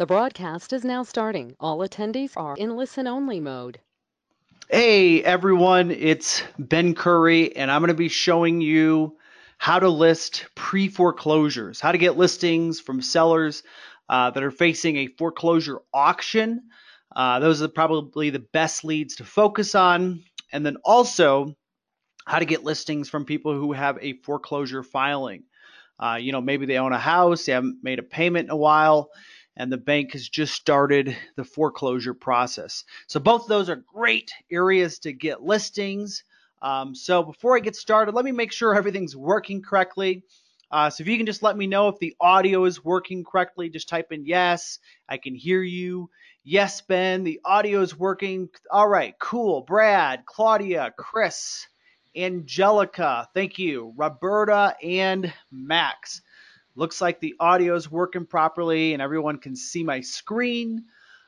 The broadcast is now starting. All attendees are in listen-only mode. Hey everyone, it's Ben Curry, and I'm going to be showing you how to list pre-foreclosures, how to get listings from sellers that are facing a foreclosure auction. Those are probably the best leads to focus on. And then also how to get listings from people who have a foreclosure filing. Maybe they own a house, they haven't made a payment in a while, and the bank has just started the foreclosure process. So both of those are great areas to get listings. So before I get started, let me make sure everything's working correctly. So if you can just let me know if the audio is working correctly, just type in yes, I can hear you. Yes, Ben, the audio is working. All right, cool. Brad, Claudia, Chris, Angelica, thank you. Roberta and Max. Looks like the audio is working properly and everyone can see my screen.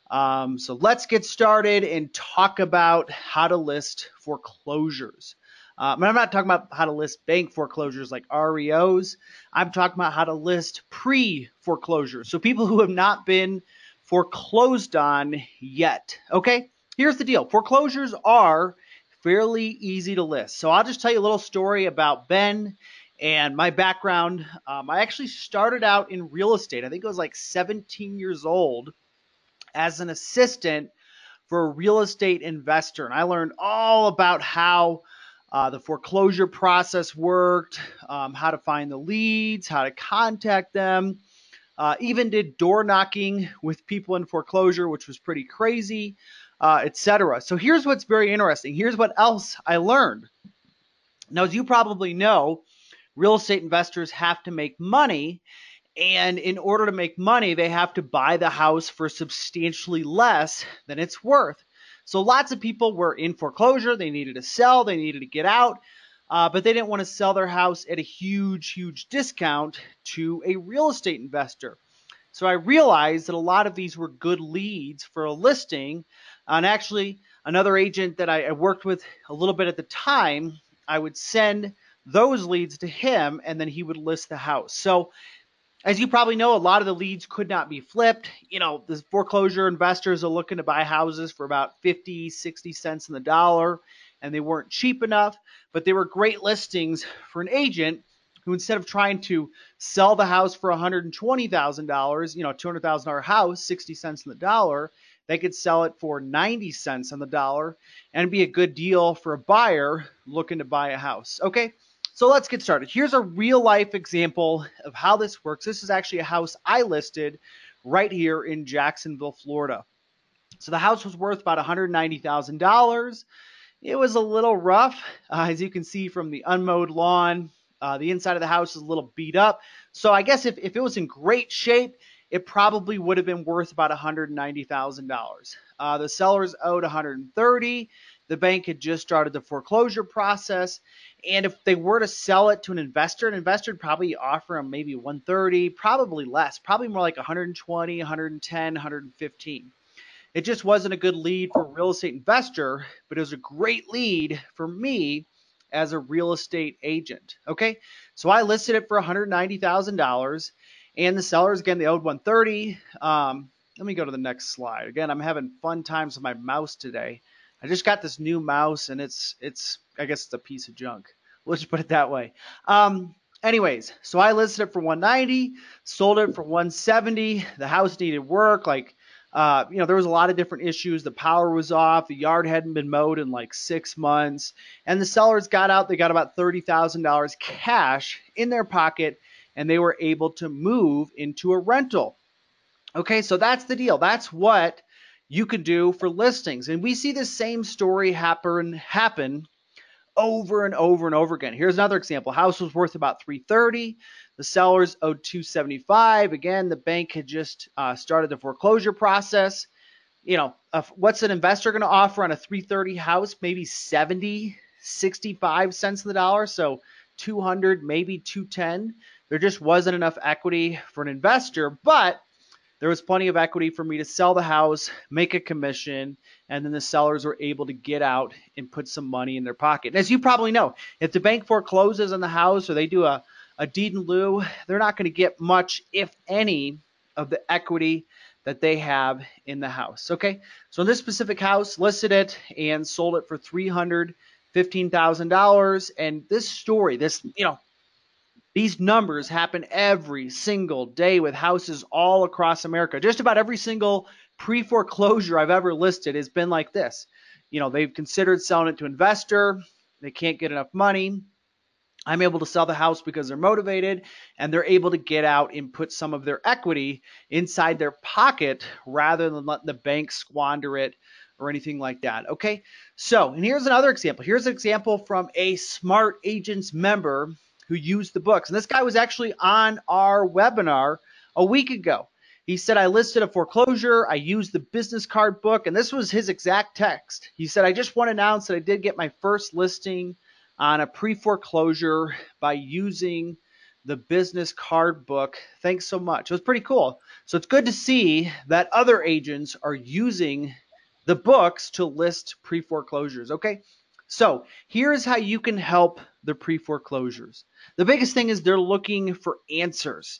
So let's get started and talk about how to list foreclosures. I'm not talking about how to list bank foreclosures like REOs. I'm talking about how to list pre-foreclosures. So people who have not been foreclosed on yet. Okay, here's the deal. Foreclosures are fairly easy to list. So I'll just tell you a little story about Ben and my background. I actually started out in real estate. I think I was like 17 years old as an assistant for a real estate investor. And I learned all about how the foreclosure process worked, how to find the leads, how to contact them. Even did door knocking with people in foreclosure, which was pretty crazy, etc. So here's what's very interesting. Here's what else I learned. Now, as you probably know, real estate investors have to make money. And in order to make money, they have to buy the house for substantially less than it's worth. So lots of people were in foreclosure. They needed to sell. They needed to get out. But they didn't want to sell their house at a huge discount to a real estate investor. So I realized that a lot of these were good leads for a listing. And actually, another agent that I worked with a little bit at the time, I would send those leads to him and then he would list the house. So as you probably know, a lot of the leads could not be flipped. The foreclosure investors are looking to buy houses for about 50, 60 cents on the dollar, and they weren't cheap enough, but they were great listings for an agent who, instead of trying to sell the house for $120,000, $200,000 house, 60 cents on the dollar, they could sell it for 90 cents on the dollar and be a good deal for a buyer looking to buy a house. Okay. So let's get started. Here's a real life example of how this works. This is actually a house I listed right here in Jacksonville, Florida. So the house was worth about $190,000. It was a little rough, as you can see from the unmowed lawn. The inside of the house is a little beat up. So I guess if it was in great shape, it probably would have been worth about $190,000. The sellers owed $130,000. The bank had just started the foreclosure process. And if they were to sell it to an investor would probably offer them maybe $130,000, probably less, probably more like $120,000, $110,000, $115,000. It just wasn't a good lead for a real estate investor, but it was a great lead for me as a real estate agent. Okay, so I listed it for $190,000, and the sellers, again, they owed $130,000. Let me go to the next slide. Again, I'm having fun times with my mouse today. I just got this new mouse, and it's I guess it's a piece of junk. Let's just put it that way. Anyways, so I listed it for $190,000, sold it for $170,000. The house needed work, there was a lot of different issues. The power was off. The yard hadn't been mowed in like 6 months. And the sellers got out. They got about $30,000 cash in their pocket, and they were able to move into a rental. Okay, so that's the deal. That's what you can do for listings. And we see the same story happen over and over and over again. Here's another example. House was worth about $330,000. The sellers owed $275,000. Again, the bank had just started the foreclosure process. What's an investor going to offer on a $330,000 house? Maybe 70, 65 cents on the dollar. So 200, maybe 210. There just wasn't enough equity for an investor, but there was plenty of equity for me to sell the house, make a commission, and then the sellers were able to get out and put some money in their pocket. And as you probably know, if the bank forecloses on the house or they do a deed in lieu, they're not going to get much, if any, of the equity that they have in the house. Okay, so in this specific house, listed it and sold it for $315,000. And this story, these numbers happen every single day with houses all across America. Just about every single pre-foreclosure I've ever listed has been like this. They've considered selling it to an investor. They can't get enough money. I'm able to sell the house because they're motivated and they're able to get out and put some of their equity inside their pocket rather than letting the bank squander it or anything like that. Okay, so, and here's another example. Here's an example from a Smart Agents member who used the books. And this guy was actually on our webinar a week ago. He said, I listed a foreclosure. I used the business card book. And this was his exact text. He said, I just want to announce that I did get my first listing on a pre-foreclosure by using the business card book. Thanks so much. It was pretty cool. So it's good to see that other agents are using the books to list pre-foreclosures. Okay, so here's how you can help the pre-foreclosures. The biggest thing is they're looking for answers.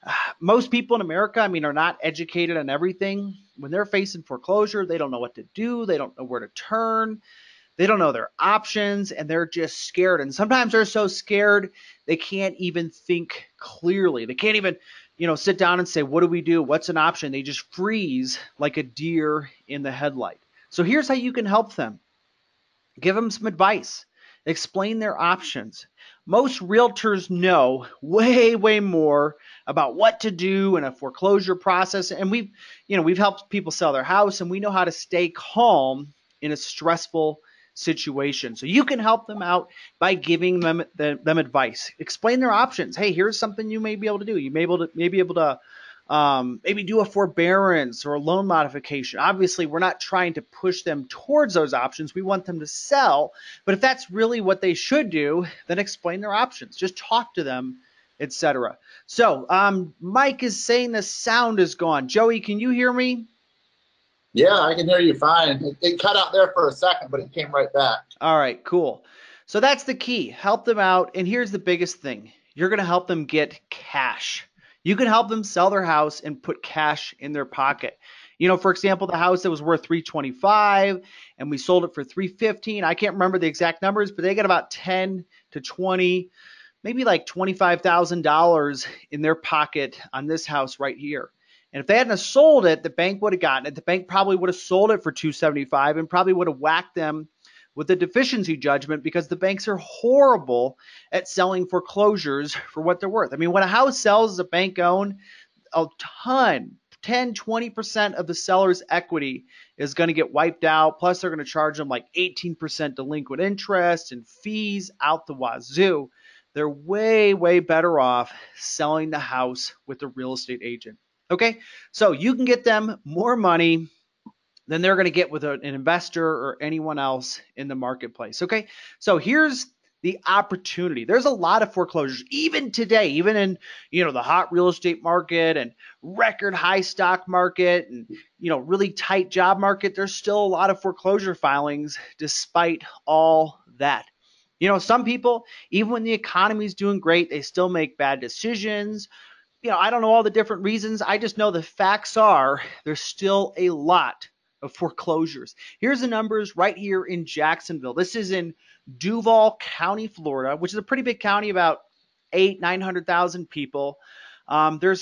Most people in America, are not educated on everything. When they're facing foreclosure, they don't know what to do. They don't know where to turn. They don't know their options, and they're just scared. And sometimes they're so scared they can't even think clearly. They can't even, sit down and say, what do we do? What's an option? They just freeze like a deer in the headlight. So here's how you can help them. Give them some advice. Explain their options. Most realtors know way, way more about what to do in a foreclosure process. And we've helped people sell their house, and we know how to stay calm in a stressful situation. So you can help them out by giving them advice. Explain their options. Hey, here's something you may be able to do. You may be able to maybe do a forbearance or a loan modification. Obviously, we're not trying to push them towards those options. We want them to sell. But if that's really what they should do, then explain their options. Just talk to them, etc. So Mike is saying the sound is gone. Joey, can you hear me? Yeah, I can hear you fine. It cut out there for a second, but it came right back. All right, cool. So that's the key. Help them out. And here's the biggest thing. You're going to help them get cash. You can help them sell their house and put cash in their pocket. For example, the house that was worth $325 and we sold it for $315. I can't remember the exact numbers, but they got about 10 to 20, maybe like $25,000 in their pocket on this house right here. And if they hadn't sold it, the bank would have gotten it. The bank probably would have sold it for $275 and probably would have whacked them with a deficiency judgment because the banks are horrible at selling foreclosures for what they're worth. When a house sells as a bank owned, a ton, 10, 20% of the seller's equity is going to get wiped out. Plus, they're going to charge them like 18% delinquent interest and fees out the wazoo. They're way, way better off selling the house with a real estate agent. Okay, so you can get them more money than they're going to get with an investor or anyone else in the marketplace. Okay, so here's the opportunity. There's a lot of foreclosures, even today, even in the hot real estate market and record high stock market and really tight job market. There's still a lot of foreclosure filings despite all that. Some people, even when the economy is doing great, they still make bad decisions. I don't know all the different reasons. I just know the facts are there's still a lot of foreclosures. Here's the numbers right here in Jacksonville. This is in Duval County, Florida, which is a pretty big county, about 900,000 people. There's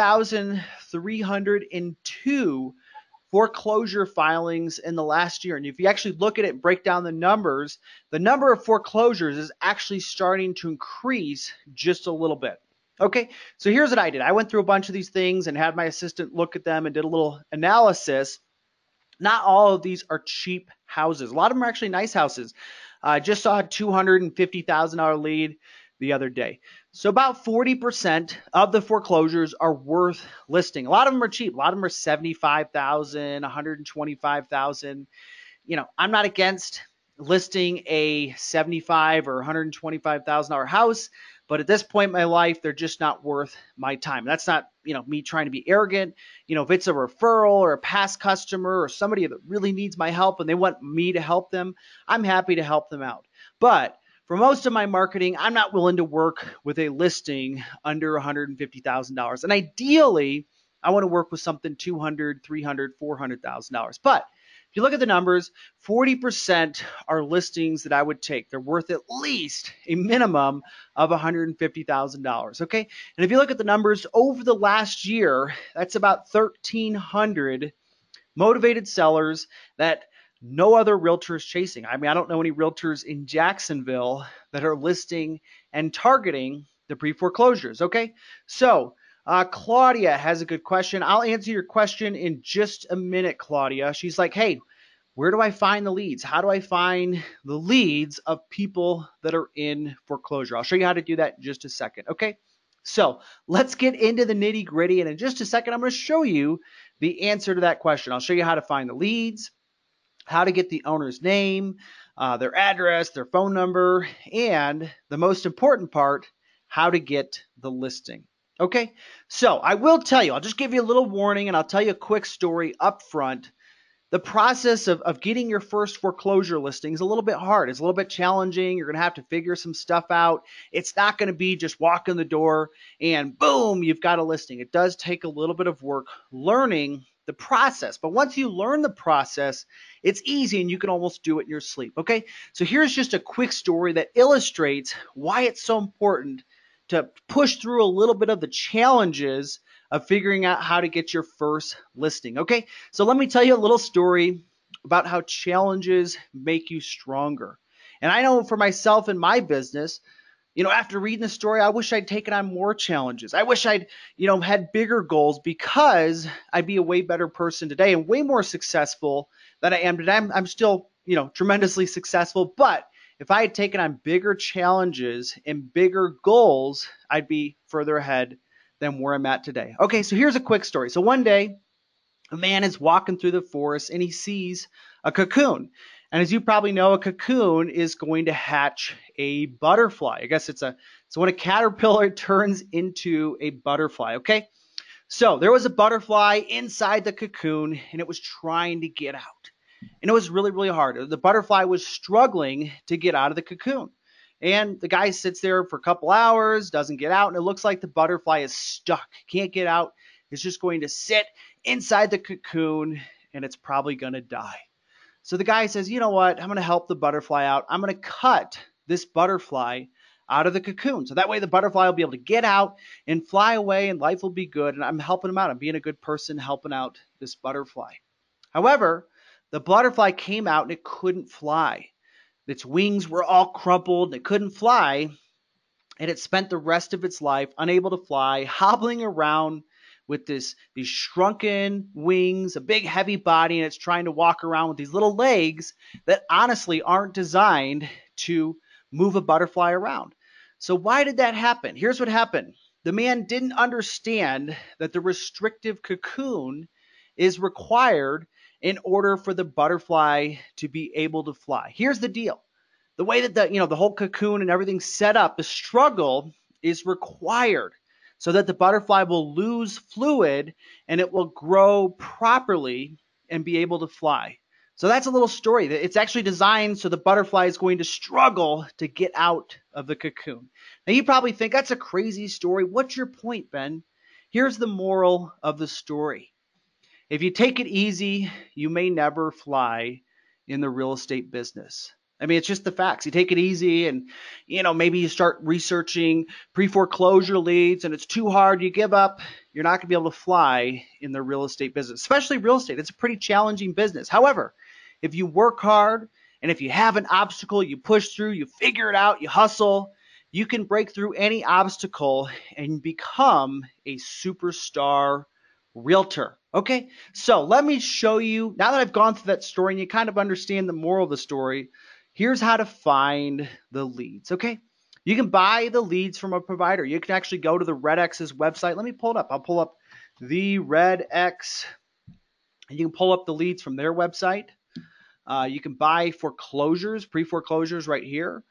3,302 foreclosure filings in the last year. And if you actually look at it and break down the numbers, the number of foreclosures is actually starting to increase just a little bit. Okay, so here's what I did. I went through a bunch of these things and had my assistant look at them and did a little analysis. Not all of these are cheap houses. A lot of them are actually nice houses. I just saw a $250,000 lead the other day. So about 40% of the foreclosures are worth listing. A lot of them are cheap. A lot of them are $75,000, $125,000. I'm not against listing a $75,000 or $125,000 house. But at this point in my life, they're just not worth my time. That's not, me trying to be arrogant. If it's a referral or a past customer or somebody that really needs my help and they want me to help them, I'm happy to help them out. But for most of my marketing, I'm not willing to work with a listing under $150,000. And ideally, I want to work with something $200,000, $300,000, $400,000. But if you look at the numbers, 40% are listings that I would take. They're worth at least a minimum of $150,000. Okay. And if you look at the numbers over the last year, that's about 1,300 motivated sellers that no other realtor is chasing. I mean, I don't know any realtors in Jacksonville that are listing and targeting the pre-foreclosures. Okay. So Claudia has a good question. I'll answer your question in just a minute, Claudia. She's like, hey, where do I find the leads? How do I find the leads of people that are in foreclosure? I'll show you how to do that in just a second. Okay. So let's get into the nitty gritty. And in just a second, I'm going to show you the answer to that question. I'll show you how to find the leads, how to get the owner's name, their address, their phone number, and the most important part, how to get the listing. Okay, so I will tell you, I'll just give you a little warning and I'll tell you a quick story up front. The process of getting your first foreclosure listing is a little bit hard. It's a little bit challenging. You're going to have to figure some stuff out. It's not going to be just walk in the door and boom, you've got a listing. It does take a little bit of work learning the process. But once you learn the process, it's easy and you can almost do it in your sleep. Okay, so here's just a quick story that illustrates why it's so important to push through a little bit of the challenges of figuring out how to get your first listing. Okay, so let me tell you a little story about how challenges make you stronger. And I know for myself in my business, after reading the story, I wish I'd taken on more challenges. I wish I'd, had bigger goals because I'd be a way better person today and way more successful than I am today. I'm still, tremendously successful, but if I had taken on bigger challenges and bigger goals, I'd be further ahead than where I'm at today. Okay, so here's a quick story. So one day, a man is walking through the forest and he sees a cocoon. And as you probably know, a cocoon is going to hatch a butterfly. I guess it's when a caterpillar turns into a butterfly, okay? So there was a butterfly inside the cocoon and it was trying to get out. And it was really, really hard. The butterfly was struggling to get out of the cocoon. And the guy sits there for a couple hours, doesn't get out, and it looks like the butterfly is stuck. Can't get out. It's just going to sit inside the cocoon, and it's probably going to die. So the guy says, you know what? I'm going to help the butterfly out. I'm going to cut this butterfly out of the cocoon. So that way the butterfly will be able to get out and fly away, and life will be good. And I'm helping him out. I'm being a good person helping out this butterfly. However, the butterfly came out and it couldn't fly. Its wings were all crumpled and it couldn't fly. And it spent the rest of its life unable to fly, hobbling around with these shrunken wings, a big heavy body, and it's trying to walk around with these little legs that honestly aren't designed to move a butterfly around. So why did that happen? Here's what happened. The man didn't understand that the restrictive cocoon is required in order for the butterfly to be able to fly. Here's the deal. The way that the whole cocoon and everything's set up, the struggle is required so that the butterfly will lose fluid and it will grow properly and be able to fly. So that's a little story. It's actually designed so the butterfly is going to struggle to get out of the cocoon. Now you probably think that's a crazy story. What's your point, Ben? Here's the moral of the story. If you take it easy, you may never fly in the real estate business. I mean, it's just the facts. You take it easy and, maybe you start researching pre-foreclosure leads and it's too hard. You give up. You're not going to be able to fly in the real estate business, especially real estate. It's a pretty challenging business. However, if you work hard and if you have an obstacle, you push through, you figure it out, you hustle, you can break through any obstacle and become a superstar realtor. Okay, so let me show you, now that I've gone through that story and you kind of understand the moral of the story, here's how to find the leads. Okay, you can buy the leads from a provider. You can actually go to the RedX's website. Let me pull it up. I'll pull up the RedX and you can pull up the leads from their website. You can buy foreclosures, pre-foreclosures right here.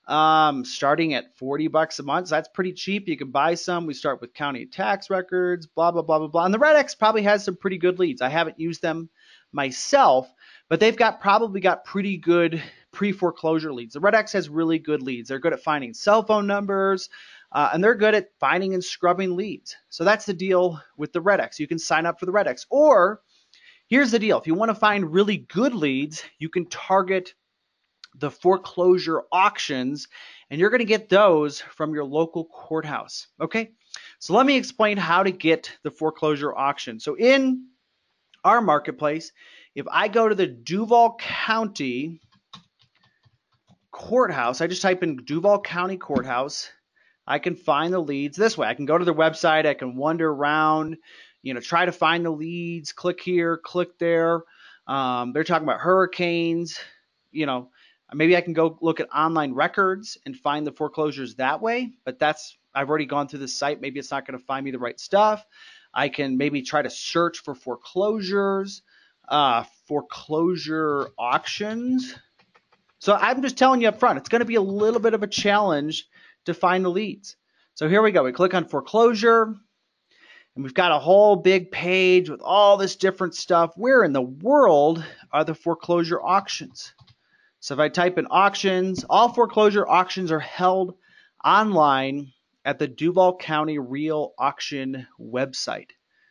Starting at $40 a month. So that's pretty cheap. You can buy some. We start with county tax records, blah, blah, blah, blah, blah. And the RedX probably has some pretty good leads. I haven't used them myself, but they've probably got pretty good pre-foreclosure leads. The RedX has really good leads. They're good at finding cell phone numbers, and they're good at finding and scrubbing leads. So that's the deal with the Red X. You can sign up for the Red X. Or here's the deal. If you want to find really good leads, you can target the foreclosure auctions, and you're going to get those from your local courthouse. Okay, so let me explain how to get the foreclosure auction. So in our marketplace, if I go to the Duval County Courthouse, I just type in Duval County Courthouse, I can find the leads this way. I can go to their website, I can wander around, try to find the leads, click here, click there. They're talking about hurricanes, maybe I can go look at online records and find the foreclosures that way, but I've already gone through the site. Maybe it's not going to find me the right stuff. I can maybe try to search for foreclosures, foreclosure auctions. So I'm just telling you up front, it's going to be a little bit of a challenge to find the leads. So here we go. We click on foreclosure, and we've got a whole big page with all this different stuff. Where in the world are the foreclosure auctions? So if I type in auctions, all foreclosure auctions are held online at the Duval County Real Auction website.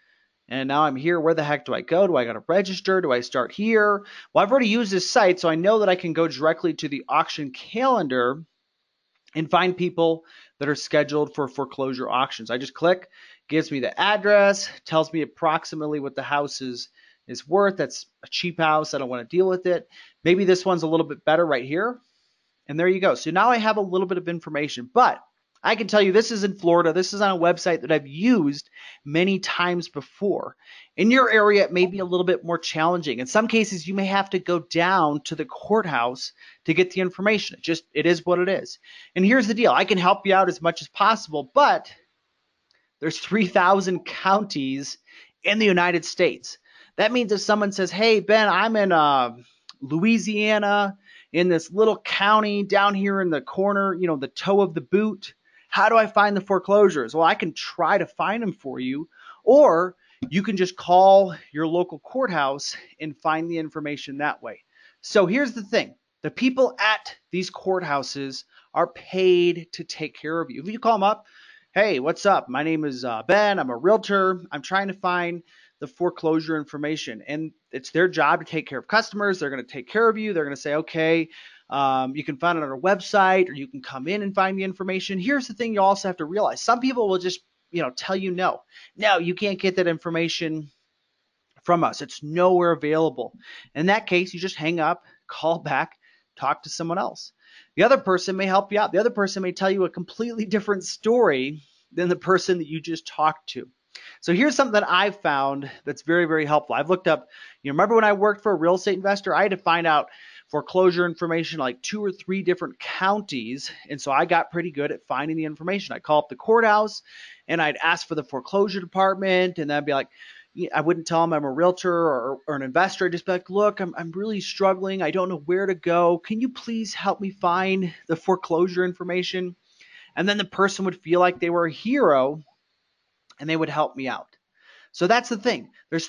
And now I'm here. Where the heck do I go? Do I got to register? Do I start here? Well, I've already used this site, so I know that I can go directly to the auction calendar and find people that are scheduled for foreclosure auctions. I just click, gives me the address, tells me approximately what the house is worth. That's a cheap house. I don't want to deal with it. Maybe this one's a little bit better right here. And there you go. So now I have a little bit of information, but I can tell you this is in Florida. This is on a website that I've used many times before. In your area, it may be a little bit more challenging. In some cases, you may have to go down to the courthouse to get the information. It is what it is. And here's the deal. I can help you out as much as possible, but there's 3,000 counties in the United States. That means if someone says, hey, Ben, I'm in Louisiana, in this little county down here in the corner, the toe of the boot, how do I find the foreclosures? Well, I can try to find them for you, or you can just call your local courthouse and find the information that way. So here's the thing. The people at these courthouses are paid to take care of you. If you call them up, hey, what's up? My name is Ben. I'm a realtor. I'm trying to find the foreclosure information. And it's their job to take care of customers. They're going to take care of you. They're going to say, okay, you can find it on our website, or you can come in and find the information. Here's the thing you also have to realize. Some people will just, tell you no, you can't get that information from us. It's nowhere available. In that case, you just hang up, call back, talk to someone else. The other person may help you out. The other person may tell you a completely different story than the person that you just talked to. So here's something that I've found that's very, very helpful. I've looked up, remember when I worked for a real estate investor, I had to find out foreclosure information like 2 or 3 different counties. And so I got pretty good at finding the information. I'd call up the courthouse and I'd ask for the foreclosure department, and then I'd be like, I wouldn't tell them I'm a realtor or an investor. I'd just be like, look, I'm really struggling. I don't know where to go. Can you please help me find the foreclosure information? And then the person would feel like they were a hero and they would help me out. So that's the thing. There's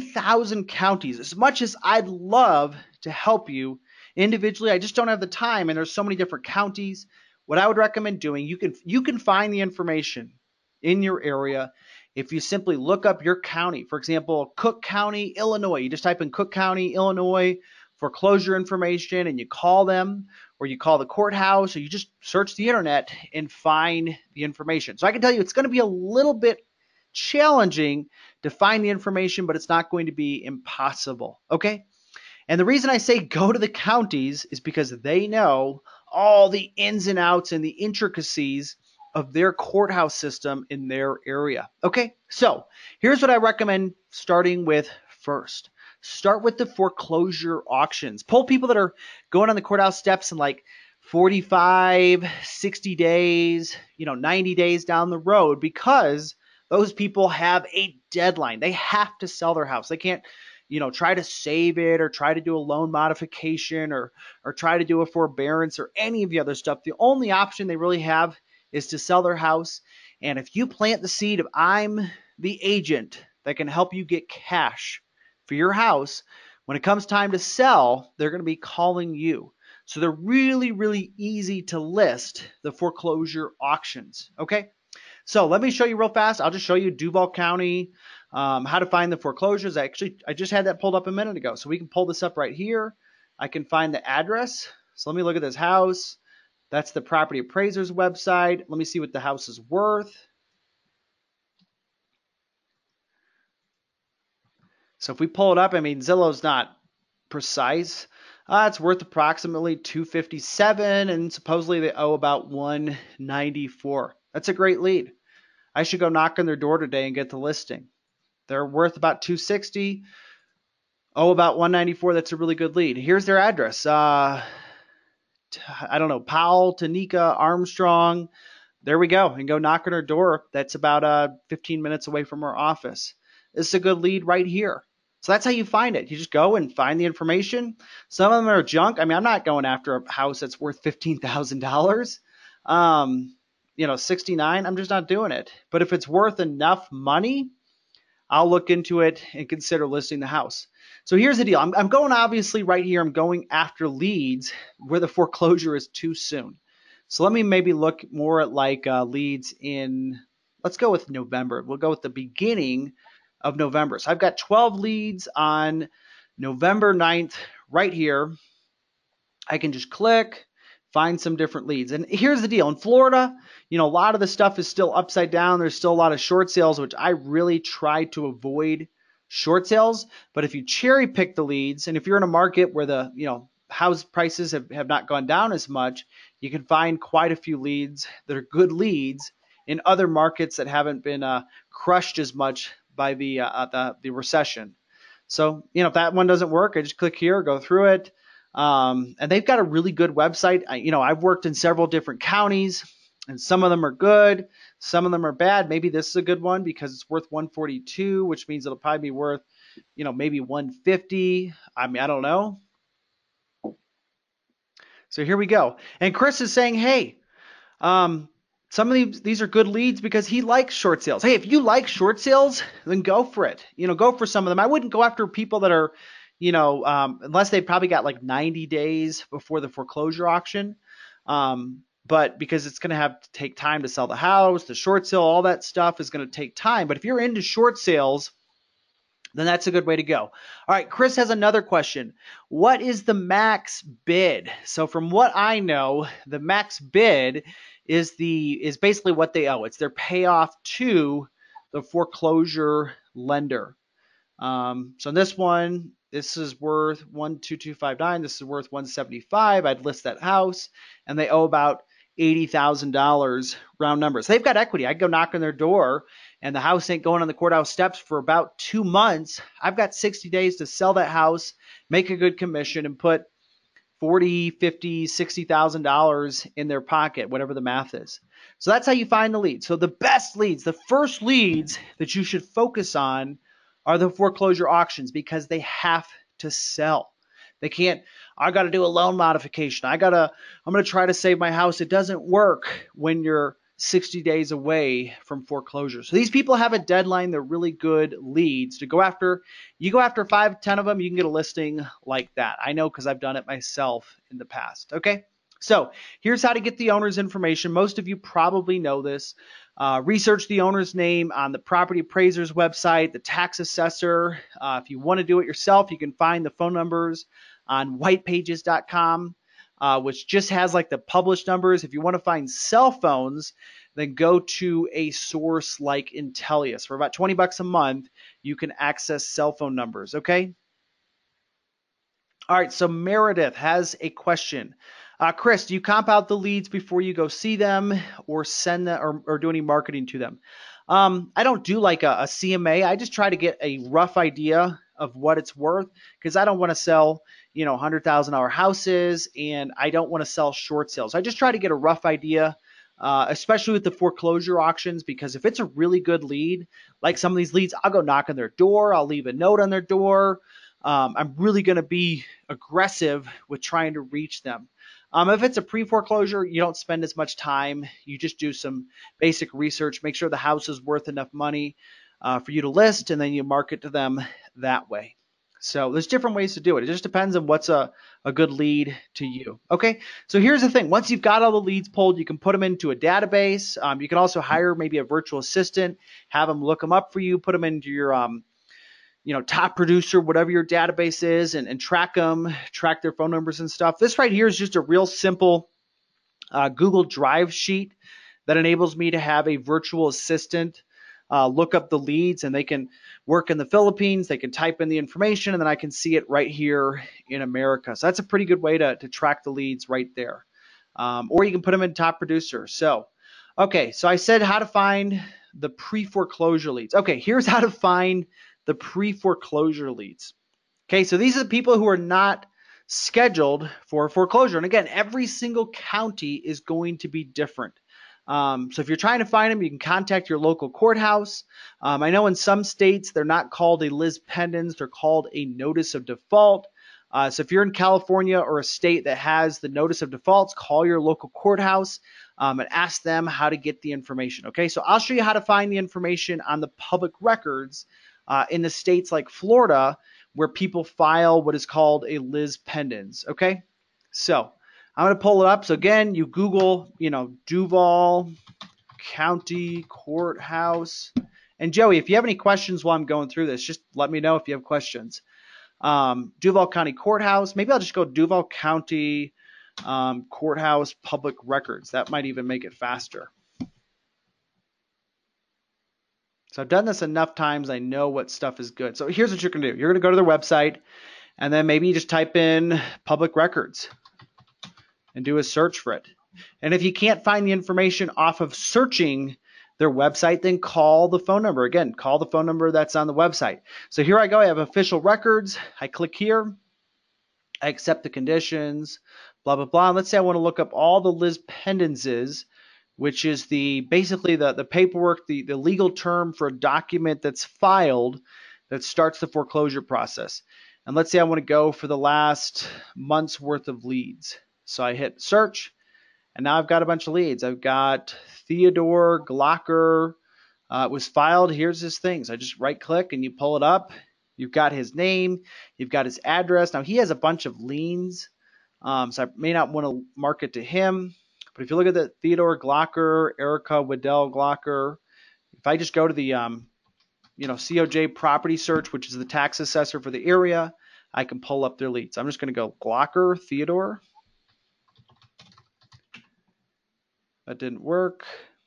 3,000 counties. As much as I'd love to help you individually, I just don't have the time, and there's so many different counties. What I would recommend doing, you can find the information in your area if you simply look up your county. For example, Cook County, Illinois. You just type in Cook County, Illinois, foreclosure information, and you call them, or you call the courthouse, or you just search the internet and find the information. So I can tell you it's going to be a little bit challenging to find the information, but it's not going to be impossible. Okay? And the reason I say go to the counties is because they know all the ins and outs and the intricacies of their courthouse system in their area. Okay? So here's what I recommend starting with first. Start with the foreclosure auctions. Pull people that are going on the courthouse steps in like 45, 60 days, 90 days down the road, because those people have a deadline. They have to sell their house. They can't, try to save it or try to do a loan modification or try to do a forbearance or any of the other stuff. The only option they really have is to sell their house. And if you plant the seed of I'm the agent that can help you get cash for your house, when it comes time to sell, they're going to be calling you. So they're really, really easy to list, the foreclosure auctions. Okay. So let me show you real fast. I'll just show you Duval County, how to find the foreclosures. I just had that pulled up a minute ago. So we can pull this up right here. I can find the address. So let me look at this house. That's the property appraiser's website. Let me see what the house is worth. So if we pull it up, I mean, Zillow's not precise. It's worth approximately $257, and supposedly they owe about $194. That's a great lead. I should go knock on their door today and get the listing. They're worth about $260. Oh, about $194. That's a really good lead. Here's their address. I don't know, Powell, Tanika, Armstrong. There we go. And go knock on her door. That's about 15 minutes away from our office. This is a good lead right here. So that's how you find it. You just go and find the information. Some of them are junk. I mean, I'm not going after a house that's worth $15,000. 69. I'm just not doing it. But if it's worth enough money, I'll look into it and consider listing the house. So here's the deal. I'm going obviously right here. I'm going after leads where the foreclosure is too soon. So let me maybe look more at like leads in, let's go with November. We'll go with the beginning of November. So I've got 12 leads on November 9th right here. I can just click, find some different leads. And here's the deal. In Florida, a lot of the stuff is still upside down. There's still a lot of short sales, which I really try to avoid short sales. But if you cherry pick the leads, and if you're in a market where the, house prices have not gone down as much, you can find quite a few leads that are good leads in other markets that haven't been crushed as much by the recession. So, if that one doesn't work, I just click here, go through it. And they've got a really good website. I've worked in several different counties, and some of them are good, some of them are bad. Maybe this is a good one because it's worth 142, which means it'll probably be worth, maybe 150. I mean, I don't know. So here we go. And Chris is saying, hey, some of these are good leads because he likes short sales. Hey, if you like short sales, then go for it. Go for some of them. I wouldn't go after people that are, unless they've probably got like 90 days before the foreclosure auction. But because it's going to have to take time to sell the house, the short sale, all that stuff is going to take time. But if you're into short sales, then that's a good way to go. All right, Chris has another question. What is the max bid? So from what I know, the max bid is basically what they owe. It's their payoff to the foreclosure lender. So this one, this is worth 12259. This is worth 175. I'd list that house, and they owe about $80,000 round numbers. They've got equity. I'd go knock on their door, and the house ain't going on the courthouse steps for about 2 months. I've got 60 days to sell that house, make a good commission, and put $40,000, $50,000, $60,000 in their pocket, whatever the math is. So that's how you find the leads. So the best leads, the first leads that you should focus on are the foreclosure auctions because they have to sell. They can't, I got to do a loan modification. I'm going to try to save my house. It doesn't work when you're 60 days away from foreclosure. So these people have a deadline. They're really good leads to go after. You go after 5, 10 of them, you can get a listing like that. I know because I've done it myself in the past. Okay. So here's how to get the owner's information. Most of you probably know this. Research the owner's name on the property appraiser's website, the tax assessor. If you want to do it yourself, you can find the phone numbers on whitepages.com, which just has like the published numbers. If you want to find cell phones, then go to a source like Intellius. For about $20 a month, you can access cell phone numbers, okay? All right, so Meredith has a question. Chris, do you comp out the leads before you go see them or send them or do any marketing to them? I don't do like a CMA. I just try to get a rough idea of what it's worth because I don't want to sell, $100,000 houses and I don't want to sell short sales. I just try to get a rough idea, especially with the foreclosure auctions, because if it's a really good lead, like some of these leads, I'll go knock on their door. I'll leave a note on their door. I'm really going to be aggressive with trying to reach them. If it's a pre-foreclosure, you don't spend as much time. You just do some basic research, make sure the house is worth enough money for you to list, and then you market to them that way. So there's different ways to do it. It just depends on what's a good lead to you. Okay, so here's the thing. Once you've got all the leads pulled, you can put them into a database. You can also hire maybe a virtual assistant, have them look them up for you, put them into your top producer, whatever your database is, and track them, track their phone numbers and stuff. This right here is just a real simple Google Drive sheet that enables me to have a virtual assistant look up the leads, and they can work in the Philippines. They can type in the information, and then I can see it right here in America. So that's a pretty good way to track the leads right there. Or you can put them in Top Producer. So, okay, so I said how to find the pre-foreclosure leads. Okay, here's how to find the pre-foreclosure leads. Okay, so these are the people who are not scheduled for foreclosure. And again, every single county is going to be different. So if you're trying to find them, you can contact your local courthouse. I know in some states, they're not called a lis pendens, they're called a notice of default. So if you're in California or a state that has the notice of defaults, call your local courthouse and ask them how to get the information. Okay, so I'll show you how to find the information on the public records in the states like Florida, where people file what is called a lis pendens. Okay, so I'm going to pull it up. So again, you Google, Duval County Courthouse. And Joey, if you have any questions while I'm going through this, just let me know if you have questions. Duval County Courthouse. Maybe I'll just go Duval County Courthouse Public Records. That might even make it faster. So I've done this enough times. I know what stuff is good. So here's what you're going to do. You're going to go to their website, and then maybe you just type in public records and do a search for it. And if you can't find the information off of searching their website, then call the phone number. Again, call the phone number that's on the website. So here I go. I have official records. I click here. I accept the conditions, blah, blah, blah. And let's say I want to look up all the lis pendenses, which is basically the paperwork, the legal term for a document that's filed that starts the foreclosure process. And let's say I want to go for the last month's worth of leads. So I hit search, and now I've got a bunch of leads. I've got Theodore Glocker. It was filed. Here's his things. I just right click and you pull it up. You've got his name. You've got his address. Now he has a bunch of liens, so I may not want to mark it to him. But if you look at the Theodore Glocker, Erica Waddell Glocker, if I just go to the COJ property search, which is the tax assessor for the area, I can pull up their leads. I'm just going to go Glocker, Theodore. That didn't work.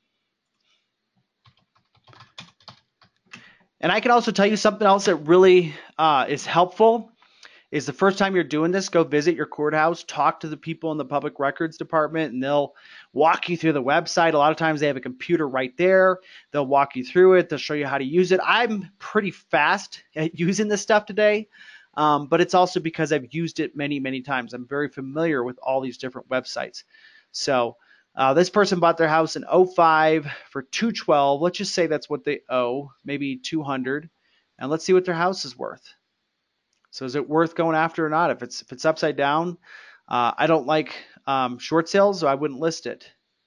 And I can also tell you something else that really is helpful is the first time you're doing this, go visit your courthouse, talk to the people in the public records department, and they'll walk you through the website. A lot of times they have a computer right there. They'll walk you through it. They'll show you how to use it. I'm pretty fast at using this stuff today, but it's also because I've used it many, many times. I'm very familiar with all these different websites. So this person bought their house in 05 for $212. Let's just say that's what they owe, maybe $200, and let's see what their house is worth. So is it worth going after or not? If it's upside down, I don't like short sales, so I wouldn't list it.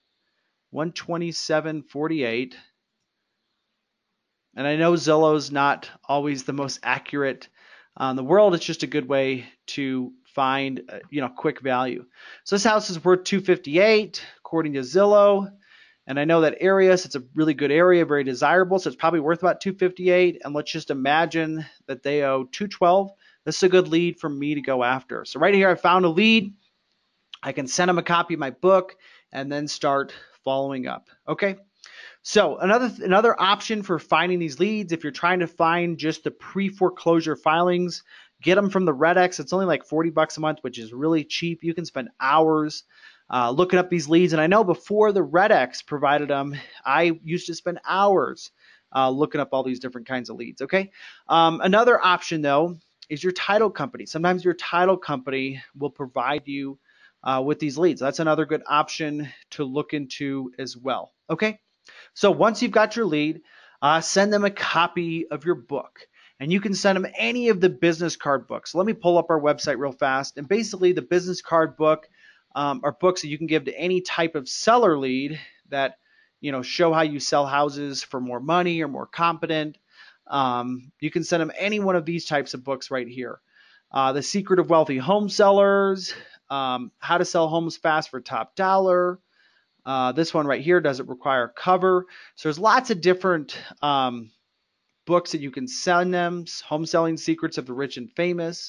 127.48, and I know Zillow's not always the most accurate in the world. It's just a good way to find quick value. So this house is worth $258 according to Zillow, and I know that area, so it's a really good area, very desirable, so it's probably worth about $258. And let's just imagine that they owe $212. This is a good lead for me to go after. So right here, I found a lead. I can send them a copy of my book and then start following up. Okay. So another option for finding these leads, if you're trying to find just the pre-foreclosure filings, get them from the Red-X. It's only like $40 a month, which is really cheap. You can spend hours looking up these leads. And I know before the Red-X provided them, I used to spend hours looking up all these different kinds of leads. Okay. Another option though is your title company. Sometimes your title company will provide you with these leads. That's another good option to look into as well. Okay. So once you've got your lead, send them a copy of your book. And you can send them any of the business card books. Let me pull up our website real fast. And basically the business card book are books that you can give to any type of seller lead that show how you sell houses for more money or more competent. You can send them any one of these types of books right here. The Secret of Wealthy Home Sellers, How to Sell Homes Fast for Top Dollar. This one right here, Does It Require Cover? So there's lots of different books that you can send them. Home Selling Secrets of the Rich and Famous.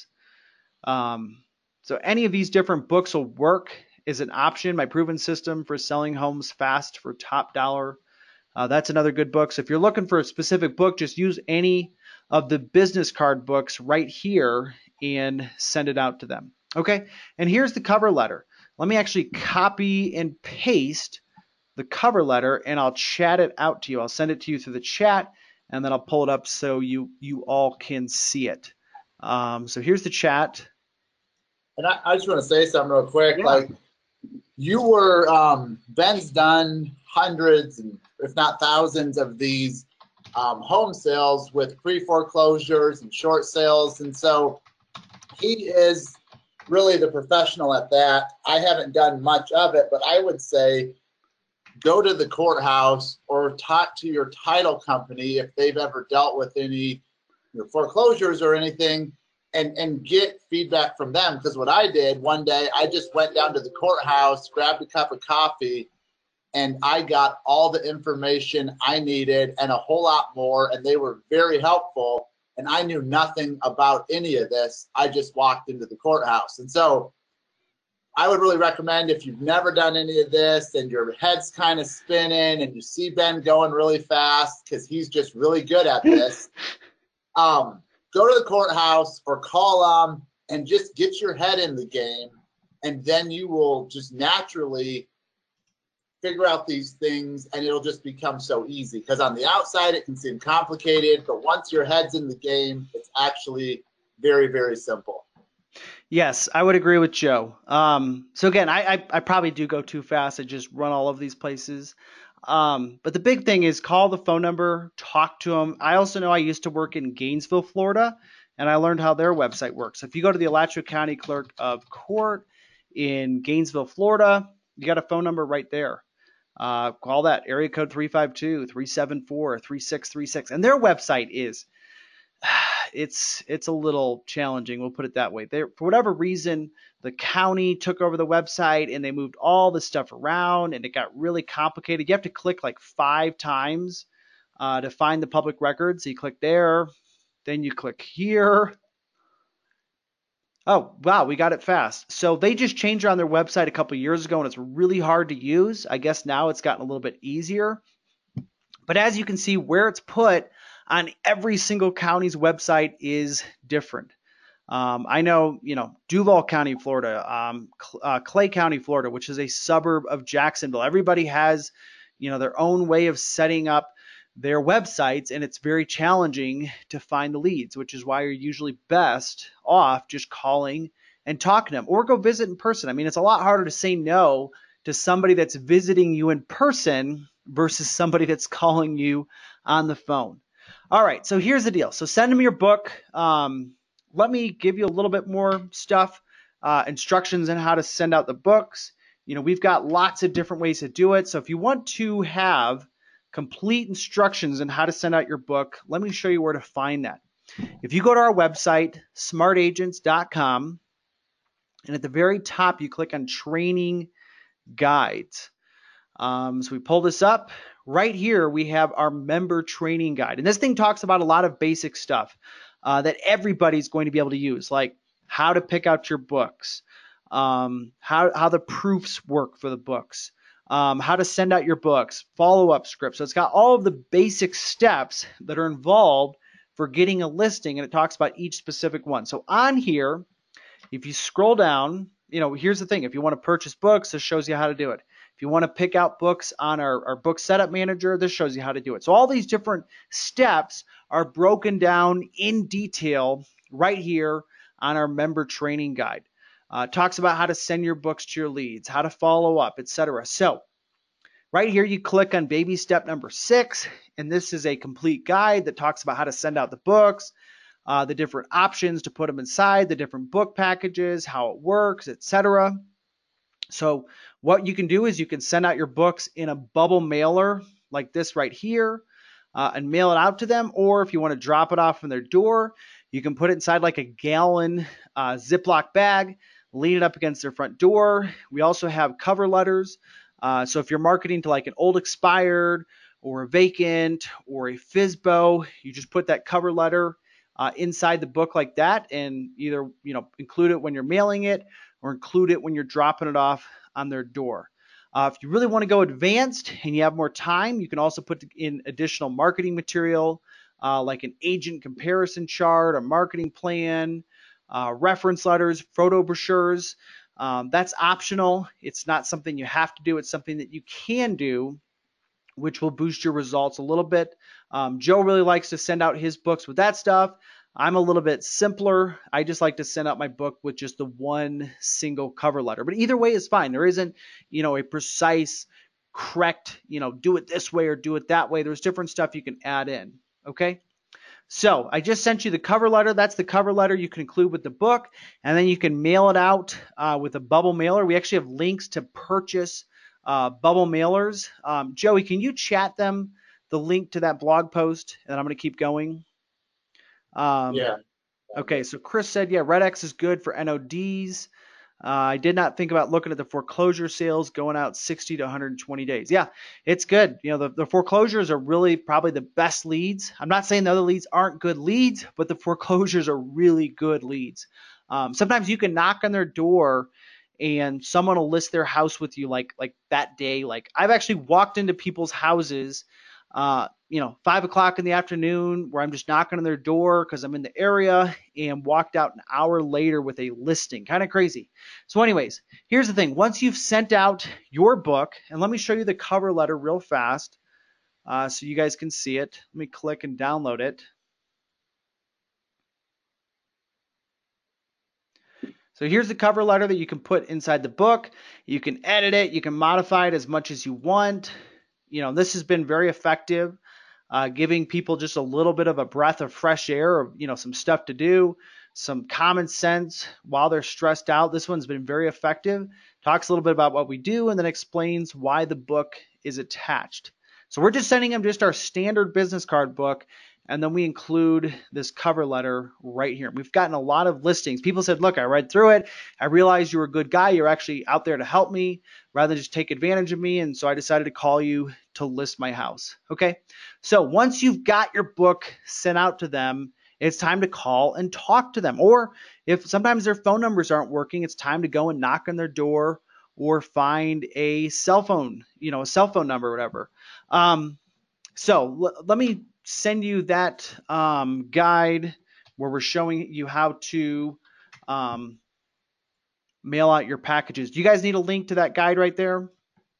So any of these different books will work as an option. My Proven System for Selling Homes Fast for Top Dollar. That's another good book. So if you're looking for a specific book, just use any of the business card books right here and send it out to them. Okay, and here's the cover letter. Let me actually copy and paste the cover letter, and I'll chat it out to you. I'll send it to you through the chat, and then I'll pull it up so you all can see it. So here's the chat. And I just want to say something real quick. Yeah. Like, you were, Ben's done hundreds, and if not thousands, of these home sales with pre-foreclosures and short sales. And so he is really the professional at that. I haven't done much of it, but I would say go to the courthouse or talk to your title company if they've ever dealt with any foreclosures or anything, and get feedback from them. Because what I did one day, I just went down to the courthouse, grabbed a cup of coffee, and I got all the information I needed and a whole lot more, and they were very helpful. And I knew nothing about any of this. I just walked into the courthouse. And so I would really recommend, if you've never done any of this and your head's kind of spinning and you see Ben going really fast because he's just really good at this, go to the courthouse or call them and just get your head in the game, and then you will just naturally figure out these things, and it'll just become so easy. Because on the outside it can seem complicated, but once your head's in the game, it's actually very, very simple. Yes, I would agree with Joe. So again, I probably do go too fast. I just run all of these places. But the big thing is call the phone number, talk to them. I also know I used to work in Gainesville, Florida, and I learned how their website works. If you go to the Alachua County Clerk of Court in Gainesville, Florida, you got a phone number right there. Call that area code 352-374-3636. And their website is, it's a little challenging. We'll put it that way. For whatever reason, the county took over the website and they moved all the stuff around, and it got really complicated. You have to click like 5 times to find the public records. So you click there, then you click here. Oh, wow, we got it fast. So they just changed on their website a couple years ago, and it's really hard to use. I guess now it's gotten a little bit easier. But as you can see, where it's put on every single county's website is different. I know, Duval County, Florida, Clay County, Florida, which is a suburb of Jacksonville. Everybody has, their own way of setting up their websites, and it's very challenging to find the leads, which is why you're usually best off just calling and talking to them, or go visit in person. I mean, it's a lot harder to say no to somebody that's visiting you in person versus somebody that's calling you on the phone. All right, so here's the deal. So send them your book. Let me give you a little bit more stuff, instructions on how to send out the books. We've got lots of different ways to do it. So if you want to have complete instructions on how to send out your book, let me show you where to find that. If you go to our website, smartagents.com, and at the very top, you click on training guides. So we pull this up. Right here, we have our member training guide. And this thing talks about a lot of basic stuff that everybody's going to be able to use, like how to pick out your books, how the proofs work for the books, how to send out your books, follow-up scripts. So it's got all of the basic steps that are involved for getting a listing, and it talks about each specific one. So on here, if you scroll down, here's the thing. If you want to purchase books, this shows you how to do it. If you want to pick out books on our book setup manager, this shows you how to do it. So all these different steps are broken down in detail right here on our member training guide. Talks about how to send your books to your leads, how to follow up, etc. So right here, you click on baby step number 6, and this is a complete guide that talks about how to send out the books, the different options to put them inside, the different book packages, how it works, etc. So what you can do is you can send out your books in a bubble mailer like this right here. and mail it out to them. Or if you want to drop it off from their door, you can put it inside like a gallon Ziploc bag, lean it up against their front door. We also have cover letters. So if you're marketing to like an old expired or a vacant or a FSBO, you just put that cover letter inside the book like that, and either include it when you're mailing it or include it when you're dropping it off on their door. If you really want to go advanced and you have more time, you can also put in additional marketing material like an agent comparison chart, a marketing plan, reference letters, photo brochures. That's optional. It's not something you have to do. It's something that you can do, which will boost your results a little bit. Joe really likes to send out his books with that stuff. I'm a little bit simpler. I just like to send out my book with just the one single cover letter. But either way is fine. There isn't, a precise, correct, do it this way or do it that way. There's different stuff you can add in. Okay. So I just sent you the cover letter. That's the cover letter you can include with the book, and then you can mail it out with a bubble mailer. We actually have links to purchase bubble mailers. Joey, can you chat them the link to that blog post? And I'm going to keep going. Yeah. Okay, so Chris said, yeah, Red X is good for NODs. I did not think about looking at the foreclosure sales going out 60 to 120 days. Yeah, it's good. The foreclosures are really probably the best leads. I'm not saying the other leads aren't good leads, but the foreclosures are really good leads. Sometimes you can knock on their door and someone will list their house with you like that day. Like I've actually walked into people's houses 5 o'clock in the afternoon where I'm just knocking on their door because I'm in the area, and walked out an hour later with a listing. Kind of crazy. So anyways, here's the thing. Once you've sent out your book, and let me show you the cover letter real fast so you guys can see it. Let me click and download it. So here's the cover letter that you can put inside the book. You can edit it. You can modify it as much as you want. This has been very effective, giving people just a little bit of a breath of fresh air, of some stuff to do, some common sense while they're stressed out. This one's been very effective. Talks a little bit about what we do and then explains why the book is attached. So we're just sending them just our standard business card book, and then we include this cover letter right here. We've gotten a lot of listings. People said, look, I read through it. I realized you were a good guy. You're actually out there to help me rather than just take advantage of me. And so I decided to call you to list my house. Okay. So once you've got your book sent out to them, it's time to call and talk to them. Or if sometimes their phone numbers aren't working, it's time to go and knock on their door or find a cell phone, a cell phone number or whatever. So let me send you that guide where we're showing you how to mail out your packages. Do you guys need a link to that guide right there?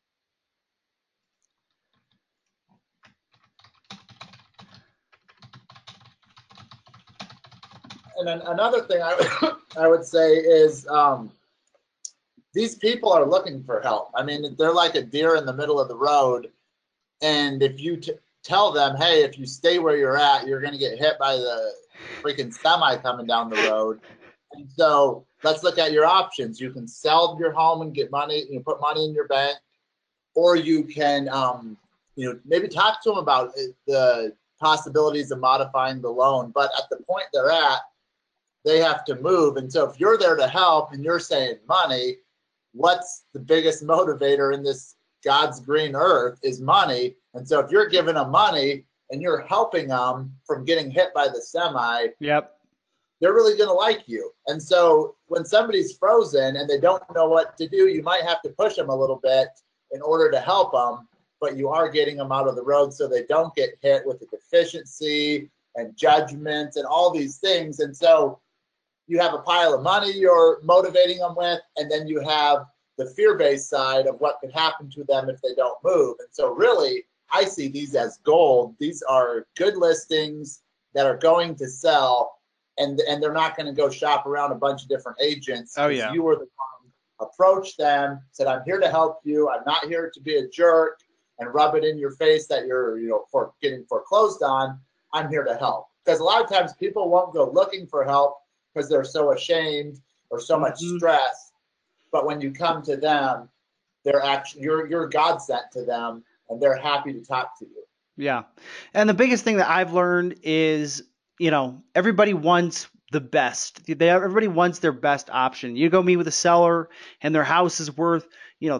And then another thing I would say is these people are looking for help. I mean, they're like a deer in the middle of the road. And if you tell them, hey, if you stay where you're at, you're going to get hit by the freaking semi coming down the road. And so let's look at your options. You can sell your home and get money, put money in your bank, or you can, maybe talk to them about the possibilities of modifying the loan. But at the point they're at, they have to move. And so if you're there to help and you're saying money, what's the biggest motivator in this God's green earth is money. And so if you're giving them money and you're helping them from getting hit by the semi, yep, they're really going to like you. And so when somebody's frozen and they don't know what to do, you might have to push them a little bit in order to help them, but you are getting them out of the road so they don't get hit with a deficiency and judgment and all these things. And so you have a pile of money you're motivating them with, and then you have the fear-based side of what could happen to them if they don't move. And so really, I see these as gold. These are good listings that are going to sell, and they're not going to go shop around a bunch of different agents. Oh, yeah. You were the one who approached them, said, I'm here to help you. I'm not here to be a jerk and rub it in your face that you're, for getting foreclosed on. I'm here to help. Because a lot of times people won't go looking for help because they're so ashamed or so much stress. But when you come to them, they're actually you're God sent to them, and they're happy to talk to you. Yeah. And the biggest thing that I've learned is, everybody wants the best. Everybody wants their best option. You go meet with a seller and their house is worth,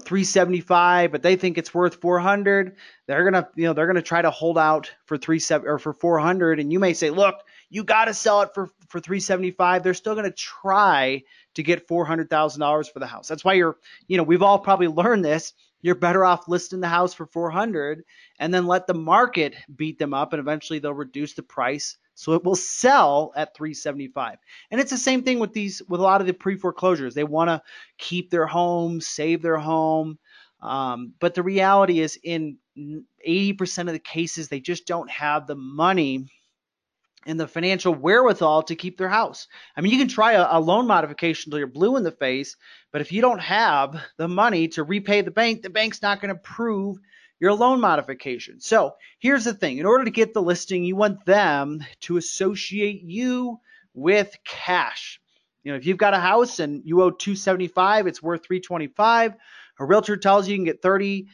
375, but they think it's worth 400. They're going to try to hold out for 37 or for 400, and you may say, "Look, you got to sell it for 375." They're still going to try to get $400,000 for the house. That's why we've all probably learned this. You're better off listing the house for 400 and then let the market beat them up, and eventually they'll reduce the price so it will sell at 375. And it's the same thing with a lot of the pre-foreclosures. They want to keep their home, save their home, but the reality is, in 80% of the cases, they just don't have the money and the financial wherewithal to keep their house. I mean, you can try a loan modification till you're blue in the face, but if you don't have the money to repay the bank's not going to approve your loan modification. So here's the thing. In order to get the listing, you want them to associate you with cash. If you've got a house and you owe 275, it's worth 325. A realtor tells you can get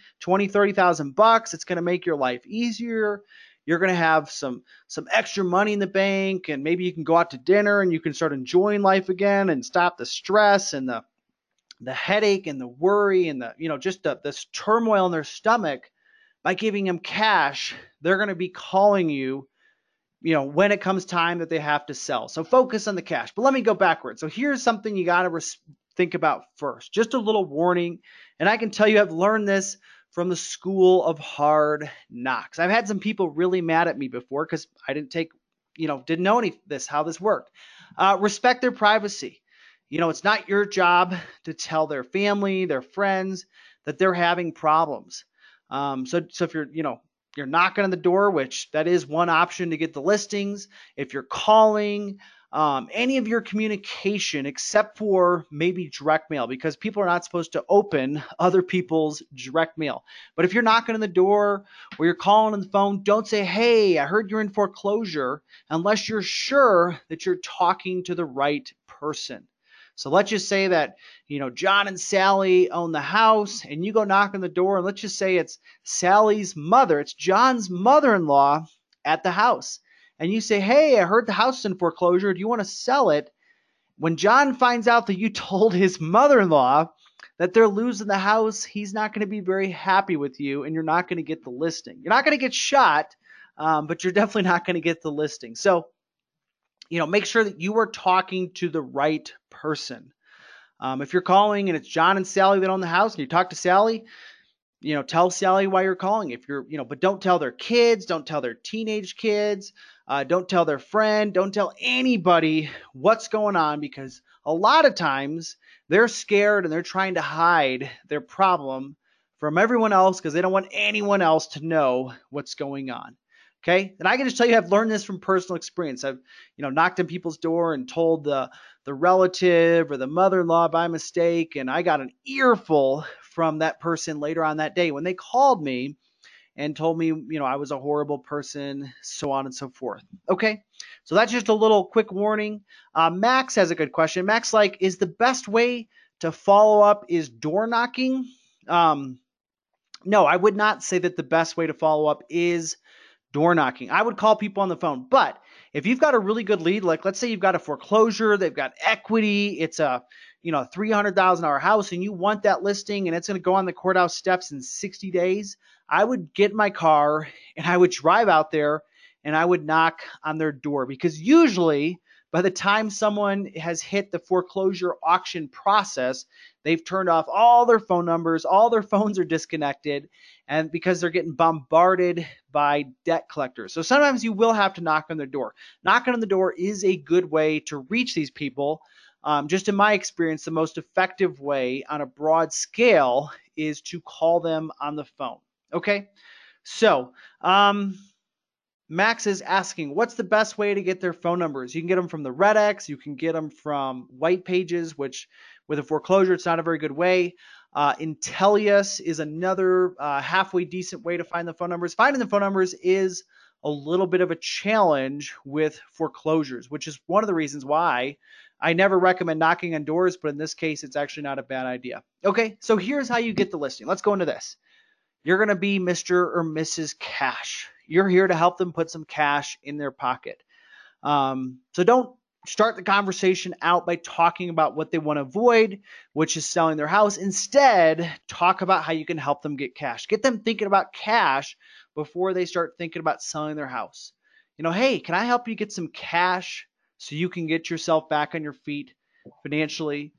30,000 bucks. It's going to make your life easier. You're going to have some extra money in the bank, and maybe you can go out to dinner and you can start enjoying life again and stop the stress and the headache and the worry and just this turmoil in their stomach. By giving them cash, they're going to be calling you, when it comes time that they have to sell. So focus on the cash. But let me go backwards. So here's something you got to think about first. Just a little warning. And I can tell you, I've learned this from the school of hard knocks. I've had some people really mad at me before because I didn't know how this worked. Respect their privacy. It's not your job to tell their family, their friends that they're having problems. So if you're knocking on the door, which that is one option to get the listings. If you're calling, any of your communication except for maybe direct mail, because people are not supposed to open other people's direct mail. But if you're knocking on the door or you're calling on the phone, don't say, "Hey, I heard you're in foreclosure," unless you're sure that you're talking to the right person. So let's just say that, John and Sally own the house, and you go knock on the door, and let's just say it's Sally's mother. It's John's mother-in-law at the house. And you say, "Hey, I heard the house is in foreclosure. Do you want to sell it?" When John finds out that you told his mother-in-law that they're losing the house, he's not going to be very happy with you, and you're not going to get the listing. You're not going to get shot, but you're definitely not going to get the listing. So, make sure that you are talking to the right person. If you're calling and it's John and Sally that own the house and you talk to Sally, tell Sally why you're calling. If you're, but don't tell their kids, don't tell their teenage kids, don't tell their friend, don't tell anybody what's going on, because a lot of times they're scared and they're trying to hide their problem from everyone else because they don't want anyone else to know what's going on. Okay. And I can just tell you, I've learned this from personal experience. I've, knocked on people's door and told the relative or the mother-in-law by mistake, and I got an earful from that person later on that day when they called me and told me, I was a horrible person, so on and so forth. Okay. So that's just a little quick warning. Max has a good question. Max, is the best way to follow up is door knocking? No, I would not say that the best way to follow up is door knocking. I would call people on the phone. But if you've got a really good lead, like let's say you've got a foreclosure, they've got equity, it's a $300,000 house, and you want that listing and it's going to go on the courthouse steps in 60 days, I would get in my car and I would drive out there and I would knock on their door, because usually by the time someone has hit the foreclosure auction process, they've turned off all their phone numbers, all their phones are disconnected, and because they're getting bombarded by debt collectors. So sometimes you will have to knock on their door. Knocking on the door is a good way to reach these people. Just in my experience, the most effective way on a broad scale is to call them on the phone. Okay, so Max is asking, what's the best way to get their phone numbers? You can get them from the Red-X. You can get them from White Pages, which with a foreclosure, it's not a very good way. Intellius is another halfway decent way to find the phone numbers. Finding the phone numbers is a little bit of a challenge with foreclosures, which is one of the reasons why I never recommend knocking on doors, but in this case, it's actually not a bad idea. Okay, so here's how you get the listing. Let's go into this. You're going to be Mr. or Mrs. Cash. You're here to help them put some cash in their pocket. So don't start the conversation out by talking about what they want to avoid, which is selling their house. Instead, talk about how you can help them get cash. Get them thinking about cash before they start thinking about selling their house. Hey, can I help you get some cash so you can get yourself back on your feet financially?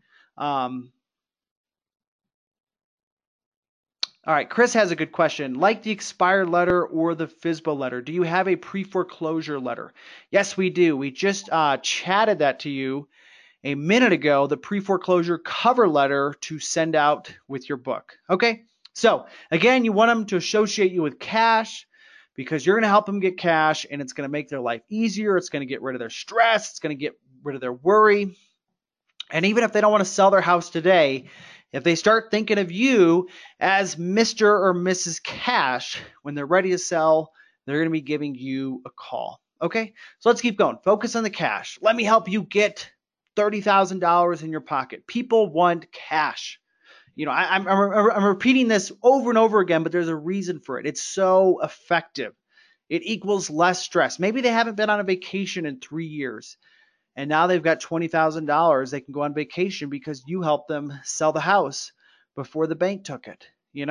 All right, Chris has a good question. Like the expired letter or the FSBO letter, do you have a pre-foreclosure letter? Yes, we do. We just chatted that to you a minute ago, the pre-foreclosure cover letter to send out with your book. Okay, so again, you want them to associate you with cash because you're going to help them get cash, and it's going to make their life easier. It's going to get rid of their stress. It's going to get rid of their worry. And even if they don't want to sell their house today, if they start thinking of you as Mr. or Mrs. Cash, when they're ready to sell, they're going to be giving you a call. Okay, so let's keep going. Focus on the cash. Let me help you get $30,000 in your pocket. People want cash. I'm repeating this over and over again, but there's a reason for it. It's so effective. It equals less stress. Maybe they haven't been on a vacation in 3 years. And now they've got $20,000 they can go on vacation because you helped them sell the house before the bank took it,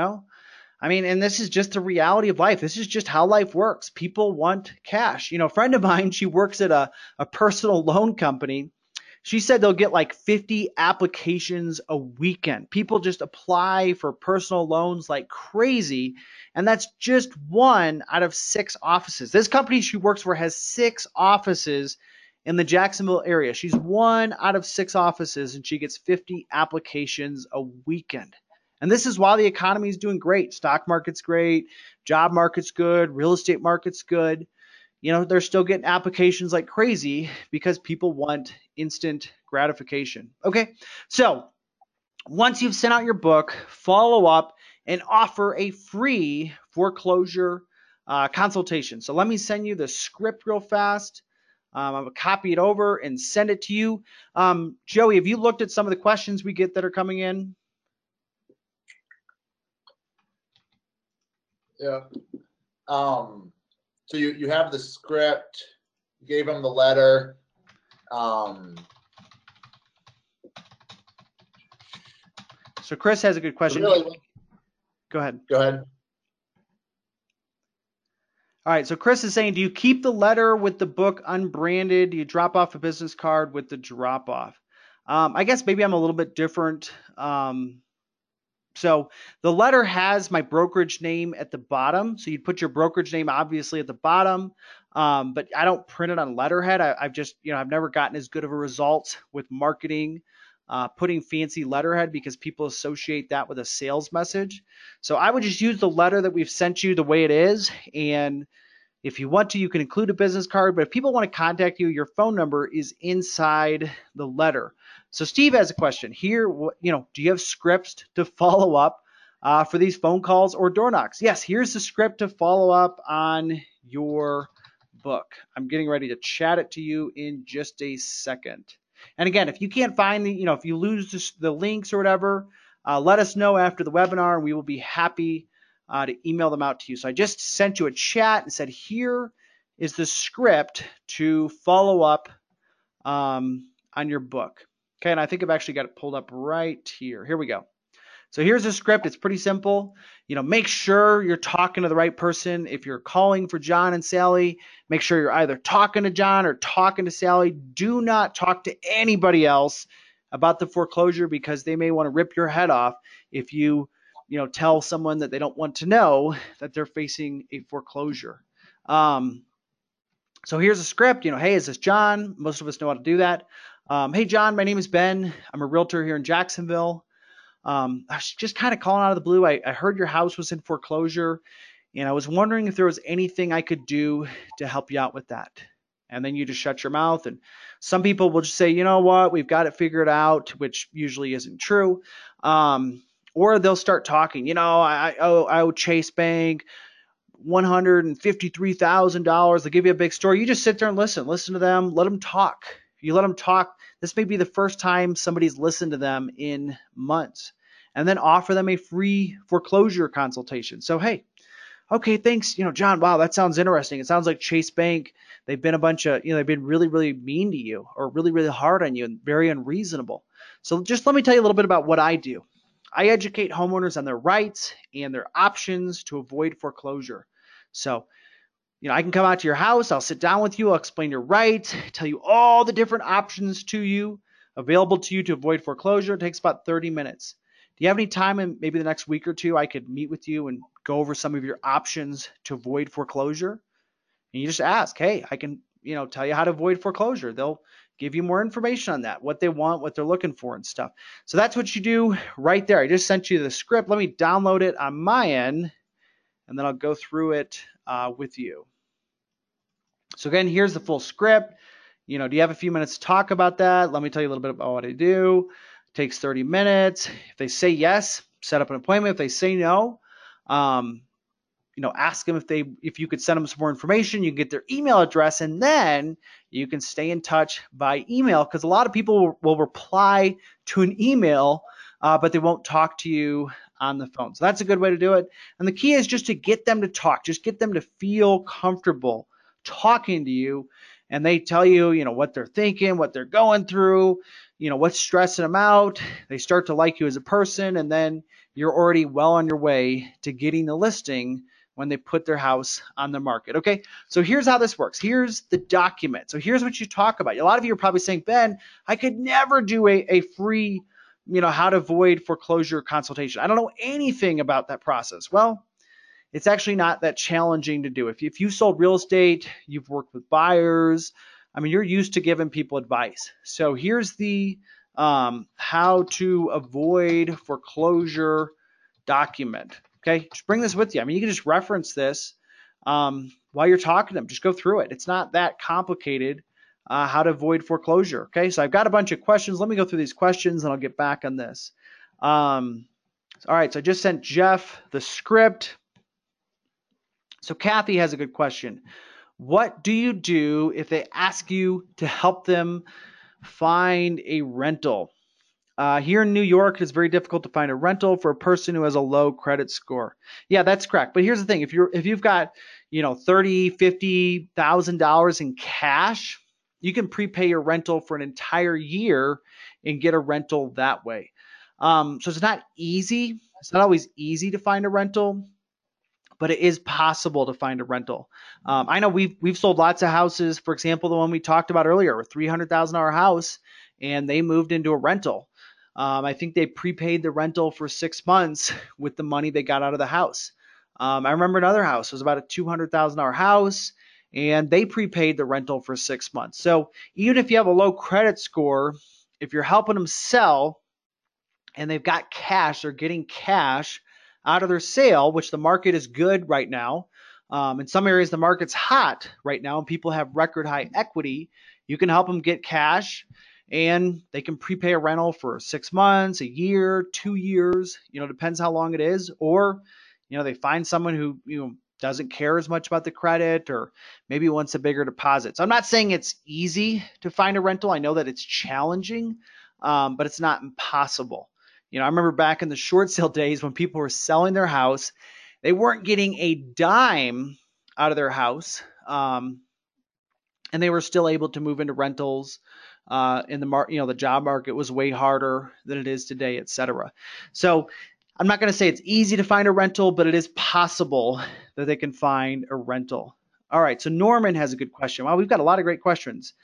and this is just the reality of life. This is just how life works. People want cash. A friend of mine, she works at a personal loan company. She said they'll get like 50 applications a weekend. People just apply for personal loans like crazy. And that's just 1 out of 6 offices. This company she works for has 6 offices in the Jacksonville area. She's 1 out of 6 offices, and she gets 50 applications a weekend. And this is while the economy is doing great. Stock market's great, job market's good, real estate market's good. They're still getting applications like crazy because people want instant gratification. Okay, so once you've sent out your book, follow up and offer a free foreclosure consultation. So let me send you the script real fast. I'm going to copy it over and send it to you. Joey, have you looked at some of the questions we get that are coming in? Yeah. So you have the script, you gave them the letter. So Chris has a good question. Really, go ahead. Go ahead. All right, so Chris is saying, do you keep the letter with the book unbranded? Do you drop off a business card with the drop off? I guess maybe I'm a little bit different. So the letter has my brokerage name at the bottom. So you'd put your brokerage name obviously at the bottom, but I don't print it on letterhead. I've just, I've never gotten as good of a result with marketing, putting fancy letterhead because people associate that with a sales message. So I would just use the letter that we've sent you the way it is. And if you want to, you can include a business card, but if people want to contact you, your phone number is inside the letter. So Steve has a question here. Do you have scripts to follow up for these phone calls or door knocks? Yes, here's the script to follow up on your book. I'm getting ready to chat it to you in just a second. And again, if you can't find if you lose the links or whatever, let us know after the webinar and we will be happy to email them out to you. So I just sent you a chat and said, here is the script to follow up on your book. Okay, and I think I've actually got it pulled up right here. Here we go. So here's the script. It's pretty simple. Make sure you're talking to the right person. If you're calling for John and Sally, make sure you're either talking to John or talking to Sally. Do not talk to anybody else about the foreclosure because they may want to rip your head off if you tell someone that they don't want to know that they're facing a foreclosure. So here's a script. Hey, is this John? Most of us know how to do that. Hey, John, my name is Ben. I'm a realtor here in Jacksonville. I was just kind of calling out of the blue. I heard your house was in foreclosure, and I was wondering if there was anything I could do to help you out with that. And then you just shut your mouth. And some people will just say, you know what, we've got it figured out, which usually isn't true. Or they'll start talking, I owe Chase Bank $153,000. They'll give you a big story. You just sit there and listen to them, let them talk. You let them talk. This may be the first time somebody's listened to them in months, and then offer them a free foreclosure consultation. So, hey, Okay, thanks, John. Wow, that sounds interesting. It sounds like Chase Bank, they've been a bunch of, they've been really, really mean to you or really, really hard on you and very unreasonable. So just let me tell you a little bit about what I do. I educate homeowners on their rights and their options to avoid foreclosure. So, I can come out to your house, I'll sit down with you, I'll explain your rights, tell you all the different options to you available to you to avoid foreclosure. It takes about 30 minutes. Do you have any time in maybe the next week or two I could meet with you and go over some of your options to avoid foreclosure? And you just ask, hey, I can, tell you how to avoid foreclosure. They'll give you more information on that, what they want, what they're looking for and stuff. So that's what you do right there. I just sent you the script. Let me download it on my end, and then I'll go through it with you. So again, here's the full script. Do you have a few minutes to talk about that? Let me tell you a little bit about what I do. It takes 30 minutes. If they say yes, set up an appointment. If they say no, ask them if you could send them some more information. You can get their email address, and then you can stay in touch by email, because a lot of people will reply to an email, but they won't talk to you on the phone. So that's a good way to do it. And the key is just to get them to talk, just get them to feel comfortable talking to you, and they tell you, what they're thinking, what they're going through, what's stressing them out. They start to like you as a person, and then you're already well on your way to getting the listing when they put their house on the market. Okay, so here's how this works. Here's the document. So here's what you talk about. A lot of you are probably saying, Ben, I could never do a free, how to avoid foreclosure consultation. I don't know anything about that process. Well, it's actually not that challenging to do. If you sold real estate, you've worked with buyers, you're used to giving people advice. So here's the how to avoid foreclosure document. Okay, just bring this with you. You can just reference this while you're talking to them. Just go through it. It's not that complicated. How to avoid foreclosure. Okay, so I've got a bunch of questions. Let me go through these questions and I'll get back on this. All right, so I just sent Jeff the script. So Kathy has a good question. What do you do if they ask you to help them find a rental? Here in New York, it's very difficult to find a rental for a person who has a low credit score. Yeah, that's correct. But here's the thing: if you've got $30,000, $50,000 in cash, you can prepay your rental for an entire year and get a rental that way. So it's not easy. It's not always easy to find a rental, but it is possible to find a rental. I know we've sold lots of houses. For example, the one we talked about earlier, a $300,000 house, and they moved into a rental. I think they prepaid the rental for 6 months with the money they got out of the house. I remember another house. It was about a $200,000 house, and they prepaid the rental for 6 months. So even if you have a low credit score, if you're helping them sell and they've got cash, they're getting cash out of their sale, which the market is good right now. In some areas, the market's hot right now, and people have record high equity. You can help them get cash, and they can prepay a rental for 6 months, a year, 2 years, depends how long it is. Or, they find someone who, doesn't care as much about the credit, or maybe wants a bigger deposit. So I'm not saying it's easy to find a rental. I know that it's challenging, but it's not impossible. I remember back in the short sale days when people were selling their house, they weren't getting a dime out of their house, and they were still able to move into rentals. In the job market was way harder than it is today, et cetera. So I'm not going to say it's easy to find a rental, but it is possible that they can find a rental. All right, so Norman has a good question. Wow, we've got a lot of great questions.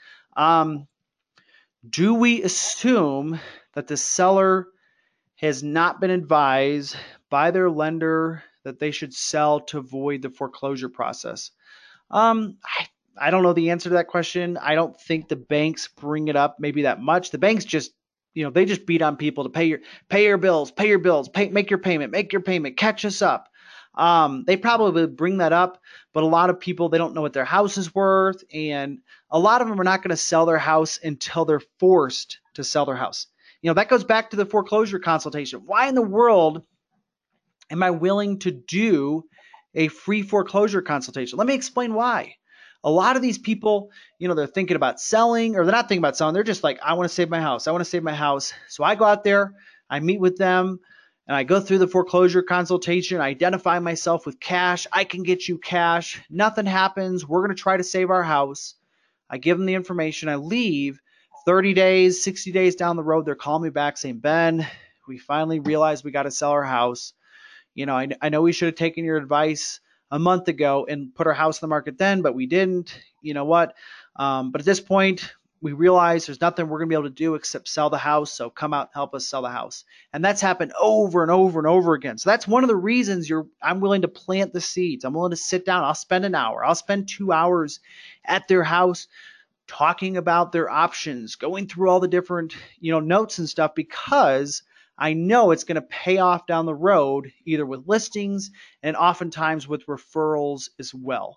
Do we assume that the seller has not been advised by their lender that they should sell to avoid the foreclosure process? I don't know the answer to that question. I don't think the banks bring it up maybe that much. The banks just, they just beat on people to pay your bills, make your payment, catch us up. They probably bring that up, but a lot of people, they don't know what their house is worth, and a lot of them are not going to sell their house until they're forced to sell their house. That goes back to the foreclosure consultation. Why in the world am I willing to do a free foreclosure consultation? Let me explain why. A lot of these people, they're thinking about selling, or they're not thinking about selling. They're just like, I want to save my house. I want to save my house. So I go out there, I meet with them, and I go through the foreclosure consultation, I identify myself with cash. I can get you cash. Nothing happens. We're going to try to save our house. I give them the information. I leave. 30 days, 60 days down the road, they're calling me back saying, Ben, we finally realized we got to sell our house. I know we should have taken your advice a month ago and put our house on the market then, but we didn't. You know what? But at this point, we realize there's nothing we're going to be able to do except sell the house. So come out and help us sell the house. And that's happened over and over and over again. So that's one of the reasons I'm willing to plant the seeds. I'm willing to sit down. I'll spend an hour. I'll spend 2 hours at their house talking about their options, going through all the different, notes and stuff, because I know it's going to pay off down the road, either with listings and oftentimes with referrals as well.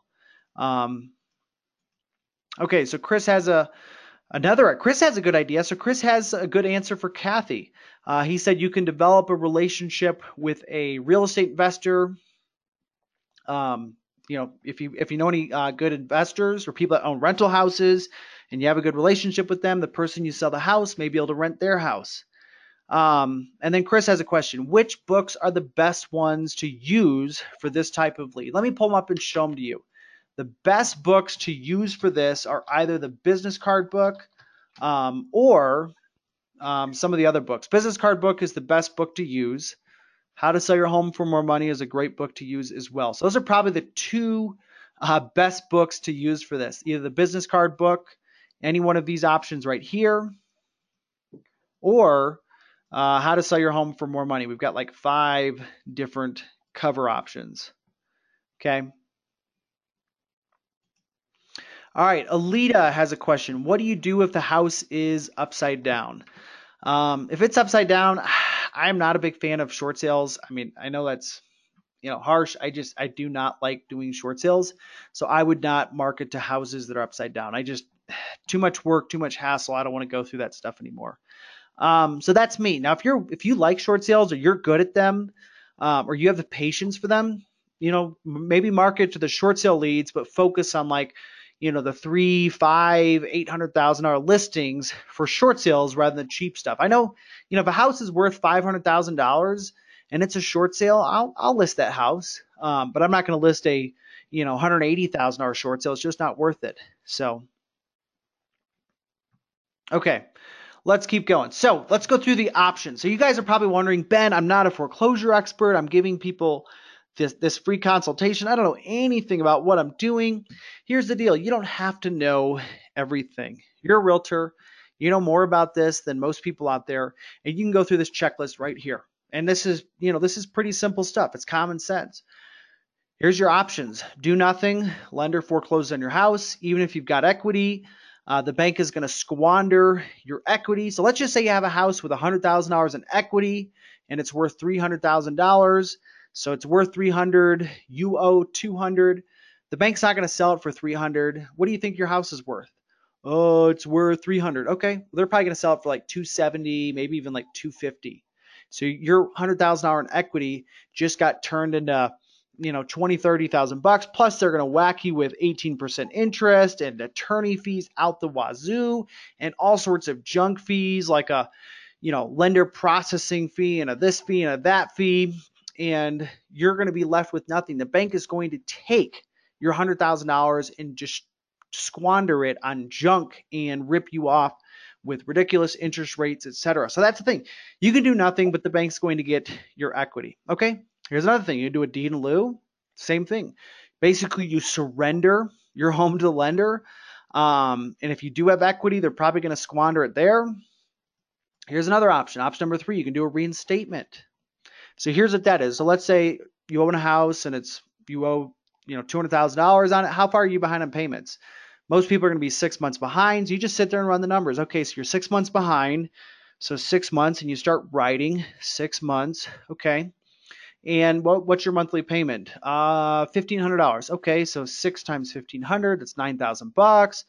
Okay, so Chris has a good idea. So Chris has a good answer for Kathy. He said you can develop a relationship with a real estate investor. If you know any good investors or people that own rental houses and you have a good relationship with them, the person you sell the house may be able to rent their house. And then Chris has a question. Which books are the best ones to use for this type of lead? Let me pull them up and show them to you. The best books to use for this are either the business card book or some of the other books. Business card book is the best book to use. How to Sell Your Home for More Money is a great book to use as well. So those are probably the two best books to use for this. Either the business card book, any one of these options right here, or How to Sell Your Home for More Money. We've got like 5 different cover options. Okay. All right. Alita has a question. What do you do if the house is upside down? If it's upside down, I'm not a big fan of short sales. I mean, I know that's harsh. I do not like doing short sales. So I would not market to houses that are upside down. Too much work, too much hassle. I don't want to go through that stuff anymore. So that's me. Now, if you like short sales or you're good at them, or you have the patience for them, maybe market to the short sale leads, but focus on the $300,000, $500,000, $800,000 listings for short sales rather than cheap stuff. I know, if a house is worth $500,000 and it's a short sale, I'll list that house. But I'm not going to list a, $180,000 short sale. It's just not worth it. So, okay, let's keep going. So let's go through the options. So you guys are probably wondering, Ben, I'm not a foreclosure expert. I'm giving people this free consultation. I don't know anything about what I'm doing. Here's the deal. You don't have to know everything. You're a realtor. You know more about this than most people out there. And you can go through this checklist right here. And this is pretty simple stuff. It's common sense. Here's your options. Do nothing. Lender forecloses on your house. Even if you've got equity, the bank is going to squander your equity. So let's just say you have a house with $100,000 in equity and it's worth $300,000. So it's worth $300,000. You owe $200,000. The bank's not going to sell it for $300,000. What do you think your house is worth? Oh, it's worth $300,000. Okay, well, they're probably going to sell it for like $270,000, maybe even like $250,000. So your $100,000 in equity just got turned into $20,000, $30,000 plus they're going to whack you with 18% interest and attorney fees out the wazoo and all sorts of junk fees like a lender processing fee and a this fee and a that fee, and you're going to be left with nothing. The bank is going to take your $100,000 and just squander it on junk and rip you off with ridiculous interest rates, etc. So that's the thing. You can do nothing, but the bank's going to get your equity. Okay. Here's another thing. You do a deed in lieu. Same thing. Basically, you surrender your home to the lender. And if you do have equity, they're probably going to squander it there. Here's another option. Option number 3, you can do a reinstatement. So here's what that is. So let's say you own a house and you owe $200,000 on it. How far are you behind on payments? Most people are going to be 6 months behind. So you just sit there and run the numbers. Okay, so you're 6 months behind. So 6 months, and you start writing 6 months. Okay. And what's your monthly payment? $1,500. Okay, so 6 times 1,500, that's $9,000.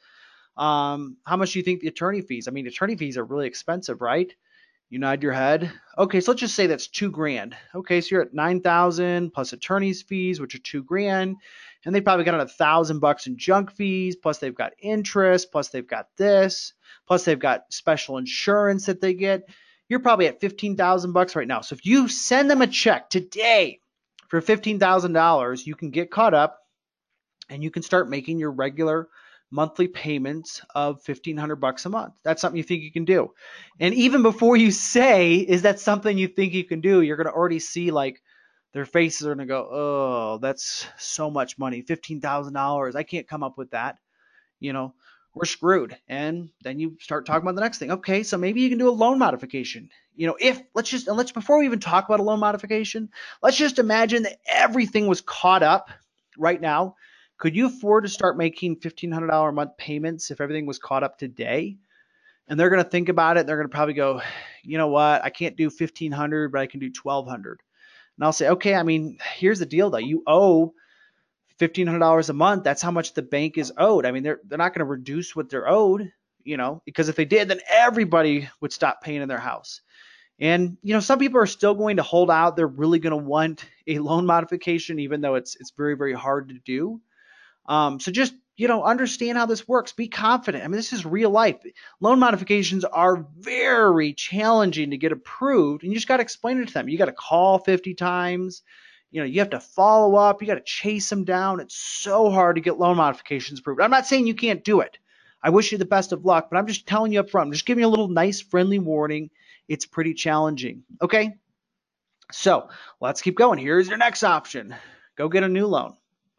How much do you think the attorney fees? I mean, attorney fees are really expensive, right? You nod your head. Okay, so let's just say that's $2,000. Okay, so you're at $9,000 plus attorney's fees, which are $2,000, and they probably got $1,000 in junk fees. Plus they've got interest. Plus they've got this. Plus they've got special insurance that they get. you're probably at $15,000 right now. So if you send them a check today for $15,000, you can get caught up and you can start making your regular monthly payments of $1,500 a month. That's something you think you can do. And even before you say, is that something you think you can do, you're going to already see like their faces are going to go, oh, that's so much money, $15,000. I can't come up with that. You know, we're screwed. And then you start talking about the next thing. Okay, so maybe you can do a loan modification. You know, if let's before we even talk about a loan modification, let's just imagine that everything was caught up right now. Could you afford to start making $1,500 a month payments if everything was caught up today? And they're going to think about it. They're going to probably go, you know what? I can't do 1,500, but I can do 1,200. And I'll say, okay, I mean, here's the deal though. You owe $1,500 a month. That's how much the bank is owed. I mean, they're not going to reduce what they're owed, you know, because if they did, then everybody would stop paying in their house. And, you know, some people are still going to hold out. They're really going to want a loan modification, even though it's very, very hard to do. So just, you know, understand how this works. Be confident. I mean, this is real life. Loan modifications are very challenging to get approved, and you just got to explain it to them. You got to call 50 times. You know, you have to follow up. You got to chase them down. It's so hard to get loan modifications approved. I'm not saying you can't do it. I wish you the best of luck, but I'm just telling you up front. I'm just giving you a little nice, friendly warning. It's pretty challenging. Okay? So let's keep going. Here's your next option. Go get a new loan.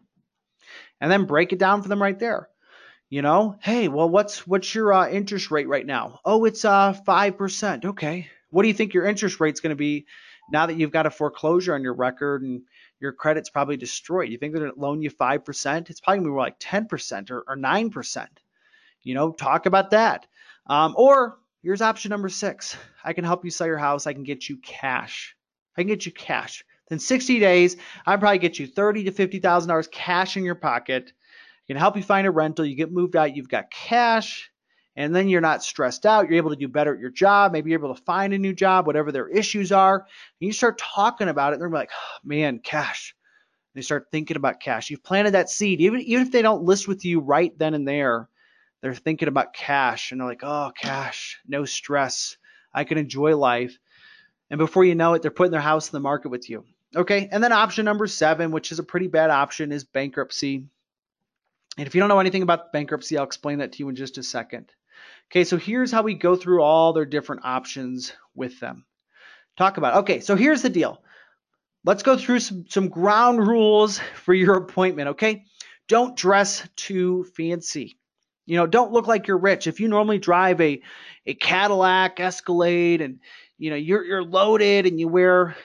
And then break it down for them right there. You know, hey, well, what's your interest rate right now? Oh, it's 5%. Okay. What do you think your interest rate's going to be now that you've got a foreclosure on your record and your credit's probably destroyed? You think they're going to loan you 5%? It's probably going to be more like 10% or 9%. You know, talk about that. Or here's option number 6. I can help you sell your house. I can get you cash. I can get you cash. In 60 days, I'd probably get you $30,000 to $50,000 cash in your pocket. I can help you find a rental. You get moved out, you've got cash, and then you're not stressed out. You're able to do better at your job. Maybe you're able to find a new job, whatever their issues are. And you start talking about it, and they're like, oh, man, cash. And they start thinking about cash. You've planted that seed. Even if they don't list with you right then and there, they're thinking about cash, and they're like, oh, cash, no stress. I can enjoy life. And before you know it, they're putting their house in the market with you. Okay, and then option number 7, which is a pretty bad option, is bankruptcy. And if you don't know anything about bankruptcy, I'll explain that to you in just a second. Okay, so here's how we go through all their different options with them. Talk about, okay, so here's the deal. Let's go through some ground rules for your appointment, okay? Don't dress too fancy. You know, don't look like you're rich. If you normally drive a Cadillac Escalade and you know you're loaded and you wear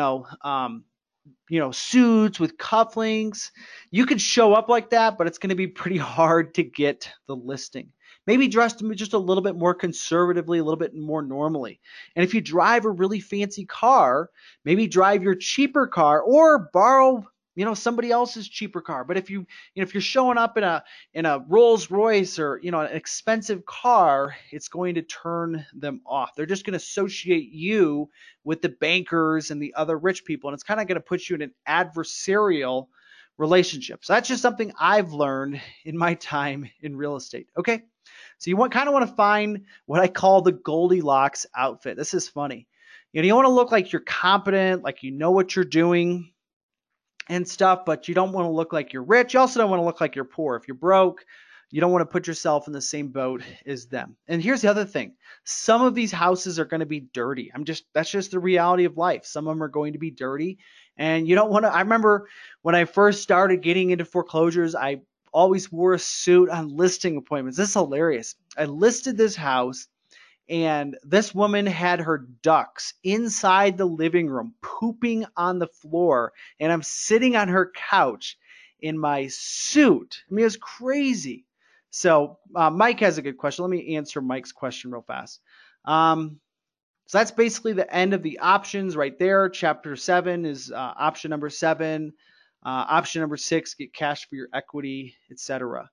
suits with cufflinks, you could show up like that, but it's going to be pretty hard to get the listing. Maybe dress just a little bit more conservatively, a little bit more normally. And if you drive a really fancy car, maybe drive your cheaper car or borrow somebody else's cheaper car. But if you're showing up in a Rolls Royce or an expensive car, it's going to turn them off. They're just going to associate you with the bankers and the other rich people, and it's kind of going to put you in an adversarial relationship. So that's just something I've learned in my time in real estate. Okay, so you kind of want to find what I call the Goldilocks outfit. This is funny. You want to look like you're competent, like you know what you're doing and stuff, but you don't want to look like you're rich. You also don't want to look like you're poor. If you're broke, you don't want to put yourself in the same boat as them. And here's the other thing. Some of these houses are going to be dirty. That's just the reality of life. Some of them are going to be dirty, and you don't want to. I remember when I first started getting into foreclosures, I always wore a suit on listing appointments. This is hilarious. I listed this house, and this woman had her ducks inside the living room pooping on the floor, and I'm sitting on her couch in my suit. I mean, it was crazy. So Mike has a good question. Let me answer Mike's question real fast. So that's basically the end of the options right there. Chapter 7 is option number 7. Option number 6, get cash for your equity, etc.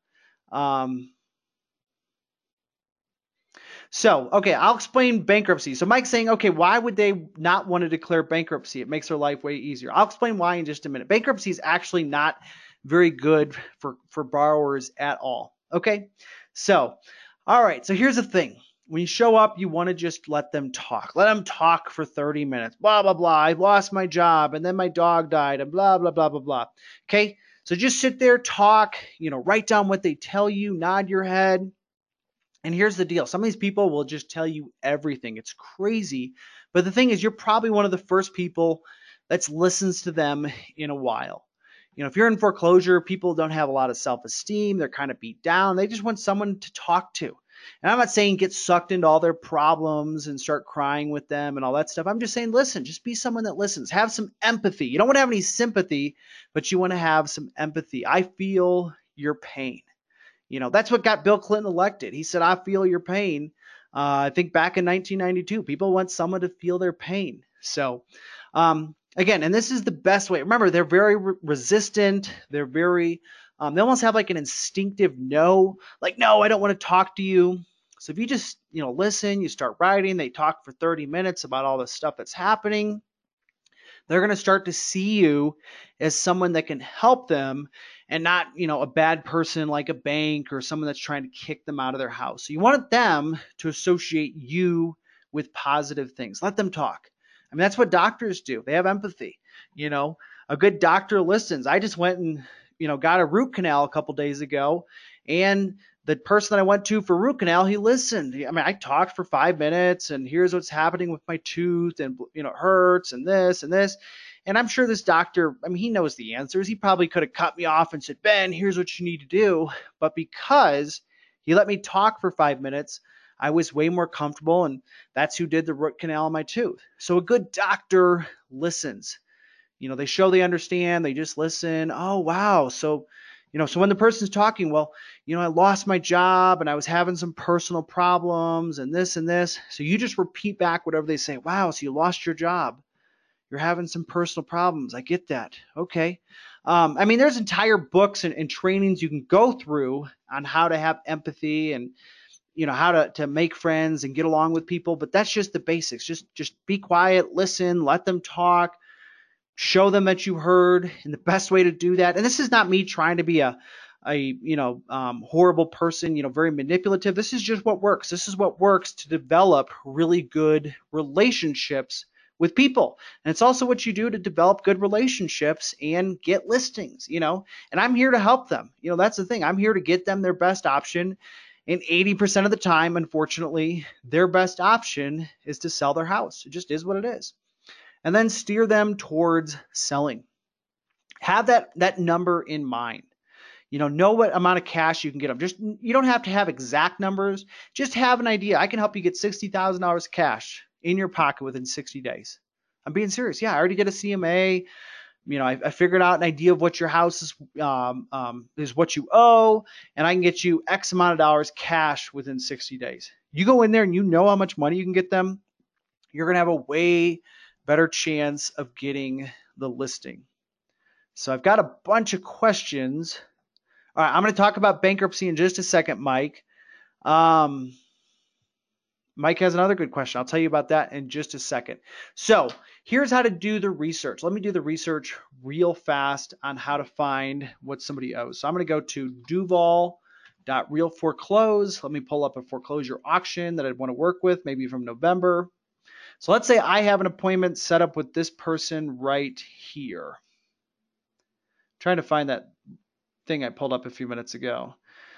So, okay, I'll explain bankruptcy. So Mike's saying, okay, why would they not want to declare bankruptcy? It makes their life way easier. I'll explain why in just a minute. Bankruptcy is actually not very good for borrowers at all. Okay, so, all right, so here's the thing. when you show up, you want to just let them talk. Let them talk for 30 minutes. Blah, blah, blah. I lost my job and then my dog died and blah, blah, blah, blah, blah. Okay. So just sit there, talk, write down what they tell you, nod your head. And here's the deal. Some of these people will just tell you everything. It's crazy. But the thing is, you're probably one of the first people that listens to them in a while. If you're in foreclosure, people don't have a lot of self-esteem. They're kind of beat down. They just want someone to talk to. And I'm not saying get sucked into all their problems and start crying with them and all that stuff. I'm just saying, listen, just be someone that listens. Have some empathy. You don't want to have any sympathy, but you want to have some empathy. I feel your pain. That's what got Bill Clinton elected. He said, I feel your pain. I think back in 1992, people want someone to feel their pain. So, again, and this is the best way. Remember, they're very resistant. They're very they almost have like an instinctive no, like, no, I don't want to talk to you. So if you just, listen, you start writing, they talk for 30 minutes about all the stuff that's happening. They're going to start to see you as someone that can help them and not, a bad person like a bank or someone that's trying to kick them out of their house. So you want them to associate you with positive things. Let them talk. I mean, that's what doctors do. They have empathy. A good doctor listens. I just went and got a root canal a couple days ago, and the person that I went to for root canal, he listened. I mean, I talked for 5 minutes, and here's what's happening with my tooth, and it hurts, and this and this. And I'm sure this doctor, I mean, he knows the answers. He probably could have cut me off and said, Ben, here's what you need to do. But because he let me talk for 5 minutes, I was way more comfortable, and that's who did the root canal on my tooth. So a good doctor listens. They show they understand, they just listen. Oh, wow. So, so when the person's talking, well, I lost my job and I was having some personal problems and this and this. So you just repeat back whatever they say. Wow. So you lost your job. You're having some personal problems. I get that. Okay. I mean, there's entire books and trainings you can go through on how to have empathy and, how to make friends and get along with people. But that's just the basics. Just be quiet, listen, let them talk. Show them that you heard, and the best way to do that. And this is not me trying to be a horrible person, very manipulative. This is just what works. This is what works to develop really good relationships with people. And it's also what you do to develop good relationships and get listings, and I'm here to help them. That's the thing. I'm here to get them their best option. And 80% of the time, unfortunately, their best option is to sell their house. It just is what it is. And then steer them towards selling. Have that number in mind. Know what amount of cash you can get them. You don't have to have exact numbers. Just have an idea. I can help you get $60,000 cash in your pocket within 60 days. I'm being serious. Yeah, I already did a CMA. I figured out an idea of what your house is what you owe, and I can get you X amount of dollars cash within 60 days. You go in there and you know how much money you can get them. You're going to have a way better chance of getting the listing. So I've got a bunch of questions. All right, I'm going to talk about bankruptcy in just a second, Mike. Mike has another good question. I'll tell you about that in just a second. So here's how to do the research. Let me do the research real fast on how to find what somebody owes. So I'm going to go to Duval.realforeclose. Let me pull up a foreclosure auction that I'd want to work with, maybe from November. So let's say I have an appointment set up with this person right here. I'm trying to find that thing I pulled up a few minutes ago.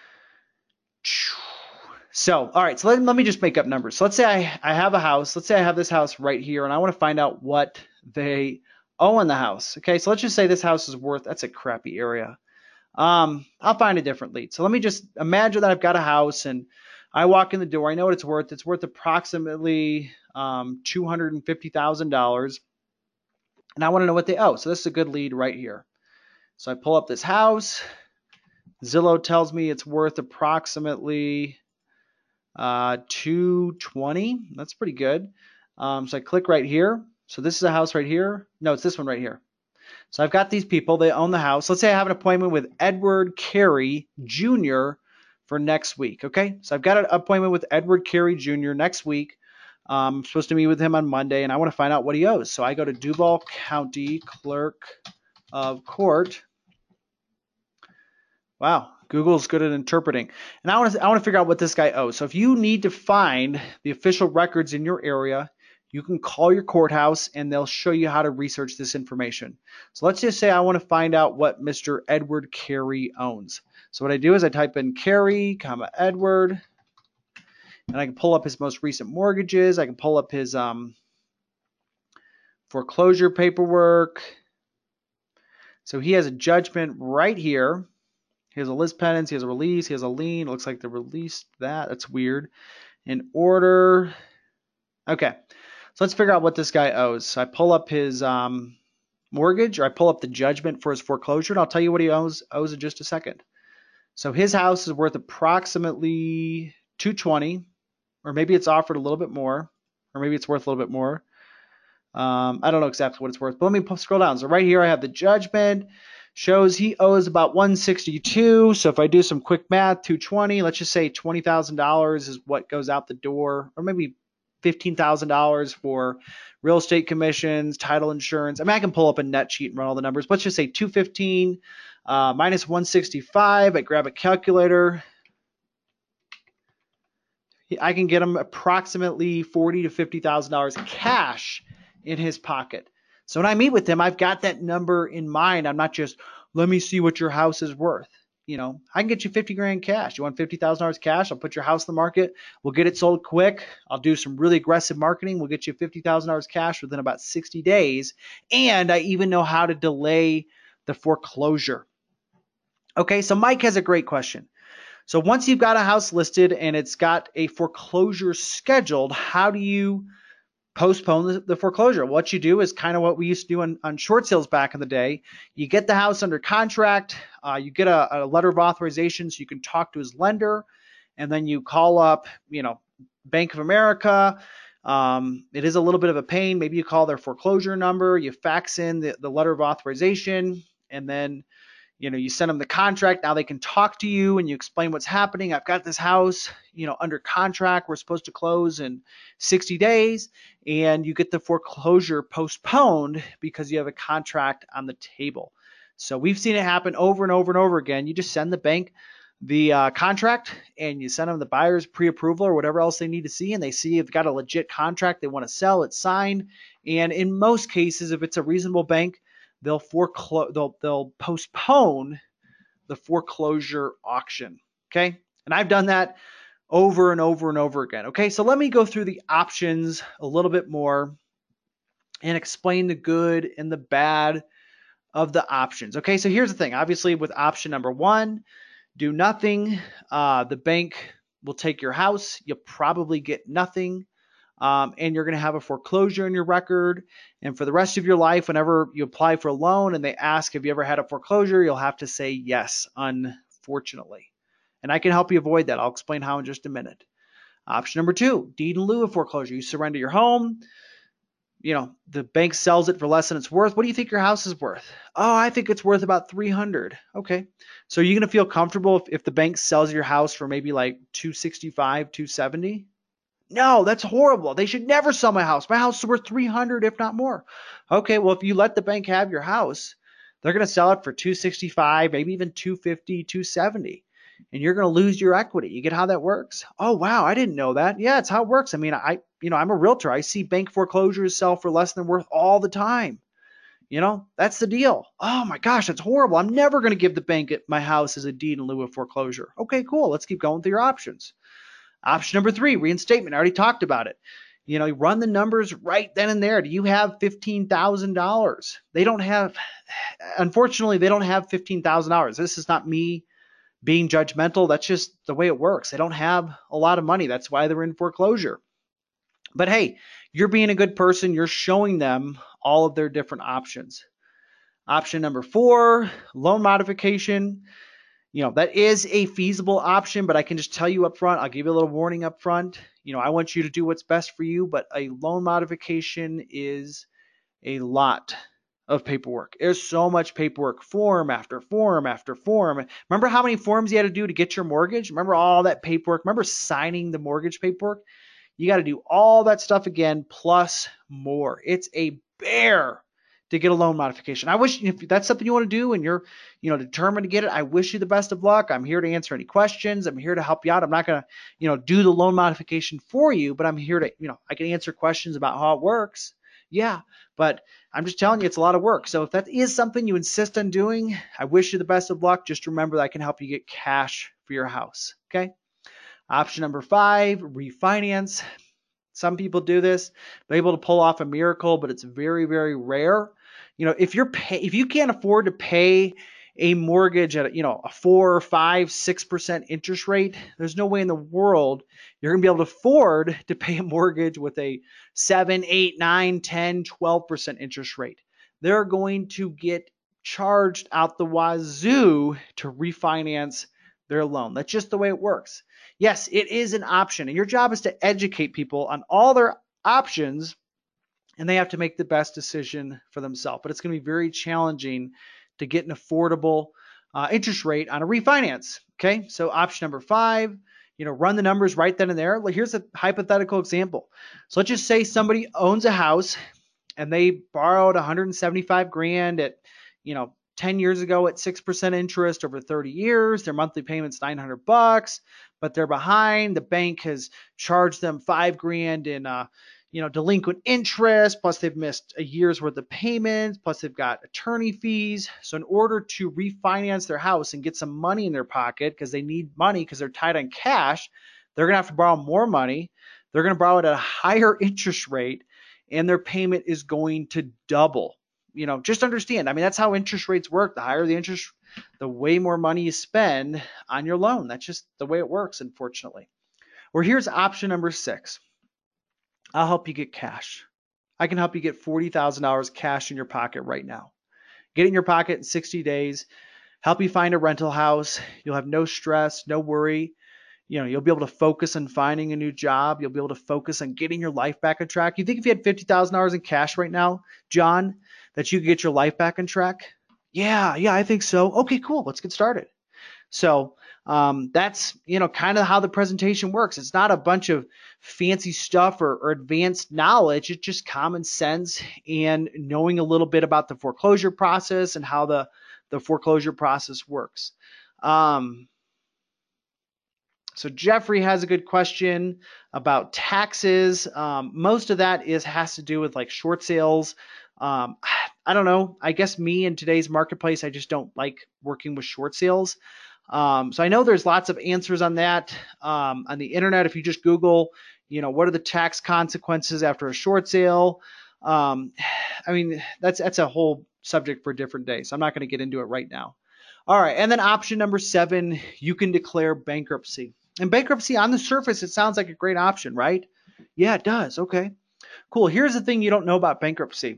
So, all right, so let me just make up numbers. So let's say I have a house. Let's say I have this house right here, and I want to find out what they owe on the house. Okay, so let's just say this house is worth, that's a crappy area. I'll find a different lead. So let me just imagine that I've got a house, and I walk in the door. I know what it's worth. It's worth approximately $250,000, and I want to know what they owe. So this is a good lead right here. So I pull up this house. Zillow tells me it's worth approximately $220. That's pretty good. So I click right here. So this is a house right here. No, it's this one right here. So I've got these people. They own the house. Let's say I have an appointment with Edward Carey Jr. for next week. Okay, so I've got an appointment with Edward Carey Jr. next week. I'm supposed to meet with him on Monday, and I want to find out what he owes. So I go to Duval County Clerk of Court. Wow, Google's good at interpreting. And I want to figure out what this guy owes. So if you need to find the official records in your area, you can call your courthouse and they'll show you how to research this information. So let's just say I want to find out what Mr. Edward Carey owns. So what I do is I type in Carey, Edward, and I can pull up his most recent mortgages. I can pull up his foreclosure paperwork. So he has a judgment right here. He has a lis pendens, he has a release, he has a lien. It looks like they released that. That's weird. In order. Okay. So let's figure out what this guy owes. So I pull up his mortgage, or I pull up the judgment for his foreclosure, and I'll tell you what he owes in just a second. So his house is worth approximately $220, or maybe it's offered a little bit more, or maybe it's worth a little bit more. I don't know exactly what it's worth, but let me scroll down. So right here I have the judgment. Shows he owes about $162. So if I do some quick math, $220, let's just say $20,000 is what goes out the door, or maybe $15,000 for real estate commissions, title insurance. I mean, I can pull up a net sheet and run all the numbers. Let's just say $215 minus $165. I grab a calculator. I can get him approximately $40,000 to $50,000 cash in his pocket. So when I meet with him, I've got that number in mind. I'm not just, let me see what your house is worth. You know, I can get you 50 grand cash. You want $50,000 cash? I'll put your house in the market. We'll get it sold quick. I'll do some really aggressive marketing. We'll get you $50,000 cash within about 60 days. And I even know how to delay the foreclosure. Okay, so Mike has a great question. So once you've got a house listed and it's got a foreclosure scheduled, how do you postpone the foreclosure? What you do is kind of what we used to do on short sales back in the day. You get the house under contract, you get a letter of authorization so you can talk to his lender, and then you call up, Bank of America. It is a little bit of a pain. Maybe you call their foreclosure number, you fax in the letter of authorization, and then you send them the contract. Now they can talk to you and you explain what's happening. I've got this house, under contract. We're supposed to close in 60 days, and you get the foreclosure postponed because you have a contract on the table. So we've seen it happen over and over and over again. You just send the bank the contract and you send them the buyer's pre-approval or whatever else they need to see, and they see you've got a legit contract they want to sell, it's signed. And in most cases, if it's a reasonable bank, they'll postpone the foreclosure auction. Okay. And I've done that over and over and over again. Okay. So let me go through the options a little bit more and explain the good and the bad of the options. Okay. So here's the thing. Obviously, with option number one, do nothing. The bank will take your house. You'll probably get nothing. And you're going to have a foreclosure in your record. And for the rest of your life, whenever you apply for a loan and they ask, have you ever had a foreclosure? You'll have to say yes, unfortunately. And I can help you avoid that. I'll explain how in just a minute. Option number two, deed in lieu of foreclosure. You surrender your home. The bank sells it for less than it's worth. What do you think your house is worth? Oh, I think it's worth about $300. Okay. So are you going to feel comfortable if the bank sells your house for maybe like $265, $270? No, that's horrible. They should never sell my house. My house is worth $300, if not more. Okay, well, if you let the bank have your house, they're going to sell it for $265, maybe even $250, $270, and you're going to lose your equity. You get how that works? Oh, wow, I didn't know that. Yeah, it's how it works. I mean, I'm a realtor. I see bank foreclosures sell for less than worth all the time. That's the deal. Oh my gosh, that's horrible. I'm never going to give the bank my house as a deed in lieu of foreclosure. Okay, cool. Let's keep going through your options. Option number three, reinstatement. I already talked about it. You run the numbers right then and there. Do you have $15,000? Unfortunately, they don't have $15,000. This is not me being judgmental. That's just the way it works. They don't have a lot of money. That's why they're in foreclosure. But hey, you're being a good person. You're showing them all of their different options. Option number four, loan modification. That is a feasible option, but I can just tell you up front, I'll give you a little warning up front. I want you to do what's best for you, but a loan modification is a lot of paperwork. There's so much paperwork, form after form after form. Remember how many forms you had to do to get your mortgage? Remember all that paperwork? Remember signing the mortgage paperwork? You got to do all that stuff again, plus more. It's a bear to get a loan modification. I wish, if that's something you want to do and you're, determined to get it, I wish you the best of luck. I'm here to answer any questions. I'm here to help you out. I'm not going to, do the loan modification for you, but I'm here to, I can answer questions about how it works. Yeah, but I'm just telling you, it's a lot of work. So if that is something you insist on doing, I wish you the best of luck. Just remember that I can help you get cash for your house. Okay. Option number 5, refinance. Some people do this. They're able to pull off a miracle, but it's very, very rare. If you can't afford to pay a mortgage at a 4, 5, 6% interest rate, there's no way in the world you're going to be able to afford to pay a mortgage with a 7, 8, 9, 10, 12% interest rate. They're going to get charged out the wazoo to refinance their loan. That's just the way it works. Yes, it is an option, and your job is to educate people on all their options, and they have to make the best decision for themselves. But it's going to be very challenging to get an affordable interest rate on a refinance. Okay, so option number 5, run the numbers right then and there. Here's a hypothetical example. So let's just say somebody owns a house and they borrowed $175,000 at, 10 years ago at 6% interest over 30 years. Their monthly payment's $900, but they're behind. The bank has charged them $5,000 in delinquent interest, plus they've missed a year's worth of payments, plus they've got attorney fees. So in order to refinance their house and get some money in their pocket, because they need money because they're tight on cash, they're going to have to borrow more money. They're going to borrow it at a higher interest rate, and their payment is going to double. Just understand, that's how interest rates work. The higher the interest, the way more money you spend on your loan. That's just the way it works, unfortunately. Or here's option number 6. I'll help you get cash. I can help you get $40,000 cash in your pocket right now. Get it in your pocket in 60 days, help you find a rental house. You'll have no stress, no worry. You'll be able to focus on finding a new job. You'll be able to focus on getting your life back on track. You think if you had $50,000 in cash right now, John, that you could get your life back on track? Yeah, I think so. Okay, cool. Let's get started. So that's, kind of how the presentation works. It's not a bunch of fancy stuff or advanced knowledge. It's just common sense and knowing a little bit about the foreclosure process and how the foreclosure process works. So Jeffrey has a good question about taxes. Most of that has to do with like short sales. I don't know. I guess me in today's marketplace, I just don't like working with short sales. So I know there's lots of answers on that on the internet. If you just Google, what are the tax consequences after a short sale? That's a whole subject for a different day. So I'm not going to get into it right now. All right. And then option number 7, you can declare bankruptcy. And bankruptcy, on the surface, it sounds like a great option, right? Yeah, it does. Okay, cool. Here's the thing you don't know about bankruptcy.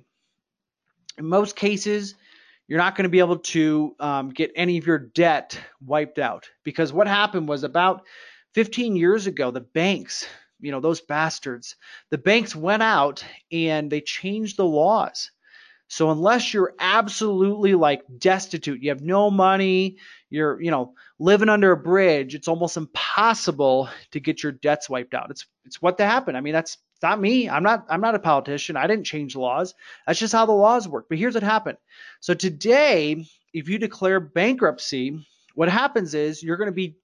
In most cases, you're not going to be able to get any of your debt wiped out, because what happened was about 15 years ago, the banks, those bastards, the banks went out and they changed the laws. So unless you're absolutely like destitute, you have no money, you're, living under a bridge, it's almost impossible to get your debts wiped out. It's what happened. That's not me. I'm not a politician. I didn't change the laws. That's just how the laws work. But here's what happened. So today, if you declare bankruptcy, what happens is you're going to be,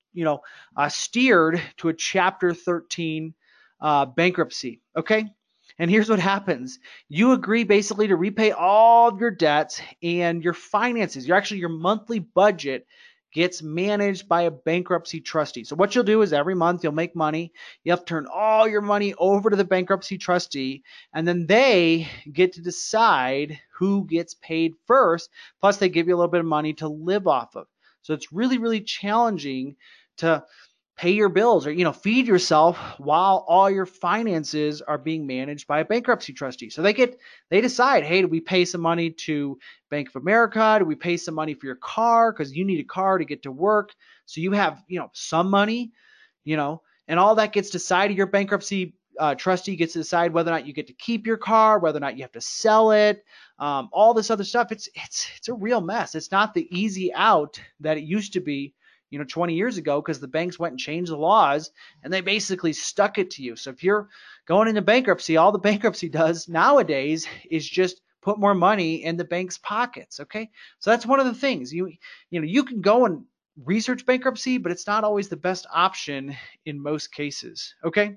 steered to a Chapter 13 bankruptcy. Okay. And here's what happens. You agree basically to repay all of your debts and your finances. Your monthly budget gets managed by a bankruptcy trustee. So what you'll do is every month you'll make money. You have to turn all your money over to the bankruptcy trustee, and then they get to decide who gets paid first. Plus they give you a little bit of money to live off of. So it's really, really challenging to pay your bills or, feed yourself while all your finances are being managed by a bankruptcy trustee. So they decide, hey, do we pay some money to Bank of America? Do we pay some money for your car? Because you need a car to get to work. So you have, some money, and all that gets decided. Your bankruptcy trustee gets to decide whether or not you get to keep your car, whether or not you have to sell it, all this other stuff. It's a real mess. It's not the easy out that it used to be 20 years ago, because the banks went and changed the laws and they basically stuck it to you. So if you're going into bankruptcy, all the bankruptcy does nowadays is just put more money in the bank's pockets. Okay, so that's one of the things. You can go and research bankruptcy, but it's not always the best option in most cases. Okay,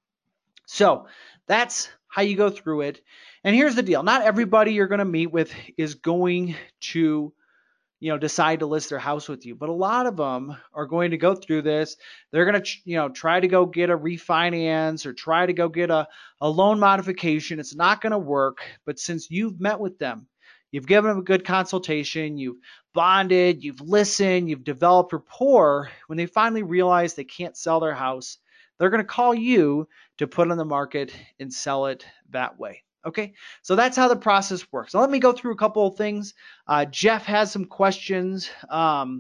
so that's how you go through it. And here's the deal: not everybody you're going to meet with is going to decide to list their house with you, but a lot of them are going to go through this. They're going to try to go get a refinance or try to go get a loan modification. It's not going to work. But since you've met with them, you've given them a good consultation, you've bonded, you've listened, you've developed rapport, when they finally realize they can't sell their house, they're going to call you to put on the market and sell it that way. Okay, so that's how the process works. Now let me go through a couple of things. Jeff has some questions. I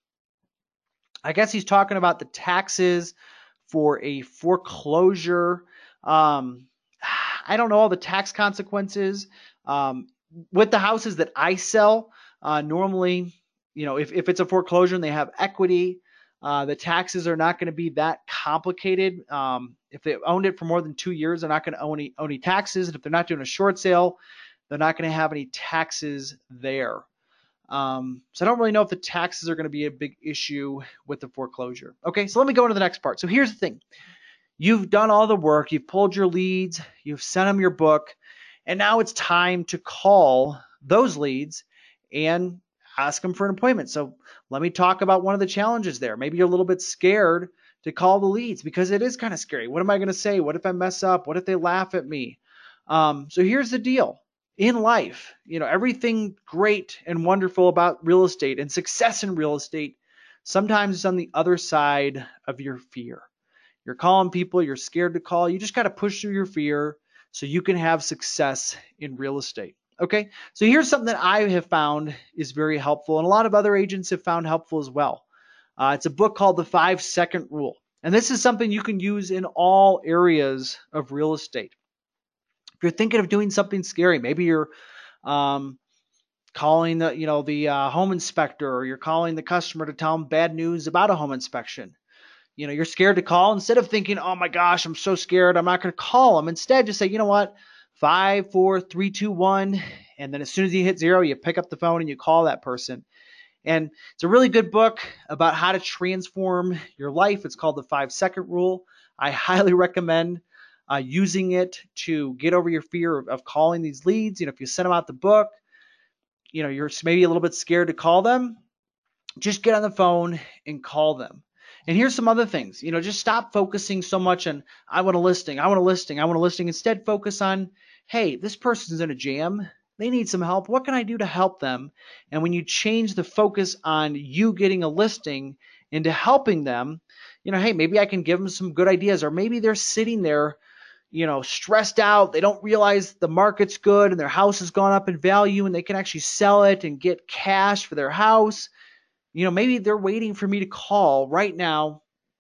guess he's talking about the taxes for a foreclosure. I don't know all the tax consequences. With the houses that I sell, normally, if it's a foreclosure and they have equity, the taxes are not going to be that complicated. If they owned it for more than 2 years, they're not going to owe any taxes. And if they're not doing a short sale, they're not going to have any taxes there. So I don't really know if the taxes are going to be a big issue with the foreclosure. Okay, so let me go into the next part. So here's the thing. You've done all the work. You've pulled your leads. You've sent them your book. And now it's time to call those leads and ask them for an appointment. So let me talk about one of the challenges there. Maybe you're a little bit scared to call the leads because it is kind of scary. What am I going to say? What if I mess up? What if they laugh at me? So here's the deal. In life, everything great and wonderful about real estate and success in real estate sometimes is on the other side of your fear. You're calling people, you're scared to call. You just got to push through your fear so you can have success in real estate. Okay, so here's something that I have found is very helpful, and a lot of other agents have found helpful as well. It's a book called The 5-Second Rule, and this is something you can use in all areas of real estate. If you're thinking of doing something scary, maybe you're calling the home inspector, or you're calling the customer to tell them bad news about a home inspection. You're scared to call. Instead of thinking, oh my gosh, I'm so scared, I'm not going to call them. Instead, just say, you know what? 5, 4, 3, 2, 1. And then as soon as you hit 0, you pick up the phone and you call that person. And it's a really good book about how to transform your life. It's called The 5-Second Rule. I highly recommend using it to get over your fear of calling these leads. If you send them out the book, you're maybe a little bit scared to call them. Just get on the phone and call them. And here's some other things. Just stop focusing so much on, I want a listing, I want a listing, I want a listing. Instead, focus on, hey, this person's in a jam. They need some help. What can I do to help them? And when you change the focus on you getting a listing into helping them, hey, maybe I can give them some good ideas. Or maybe they're sitting there, stressed out. They don't realize the market's good and their house has gone up in value and they can actually sell it and get cash for their house. Maybe they're waiting for me to call right now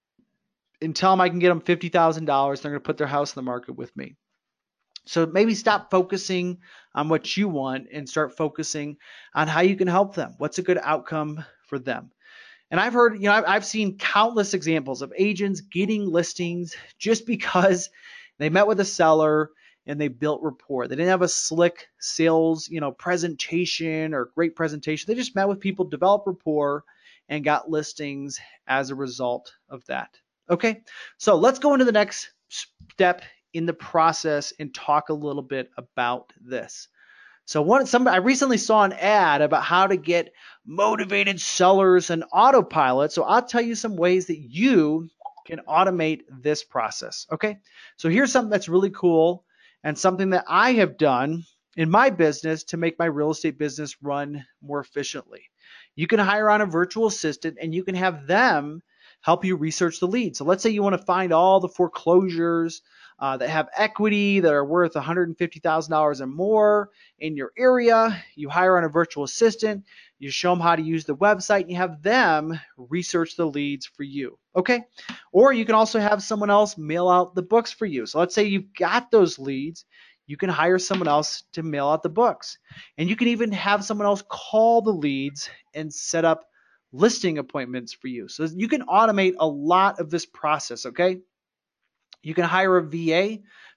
and tell them I can get them $50,000. They're going to put their house in the market with me. So maybe stop focusing on what you want and start focusing on how you can help them. What's a good outcome for them? And I've heard, I've seen countless examples of agents getting listings just because they met with a seller and they built rapport. They didn't have a slick sales, presentation or great presentation. They just met with people, developed rapport, and got listings as a result of that. Okay, so let's go into the next step in the process and talk a little bit about this. So I recently saw an ad about how to get motivated sellers and autopilot. So I'll tell you some ways that you can automate this process. Okay, so here's something that's really cool and something that I have done in my business to make my real estate business run more efficiently. You can hire on a virtual assistant and you can have them help you research the lead. So let's say you want to find all the foreclosures that have equity that are worth $150,000 or more in your area. You hire on a virtual assistant, you show them how to use the website, and you have them research the leads for you. Okay? Or you can also have someone else mail out the books for you. So let's say you've got those leads, you can hire someone else to mail out the books. And you can even have someone else call the leads and set up listing appointments for you. So you can automate a lot of this process, okay? You can hire a VA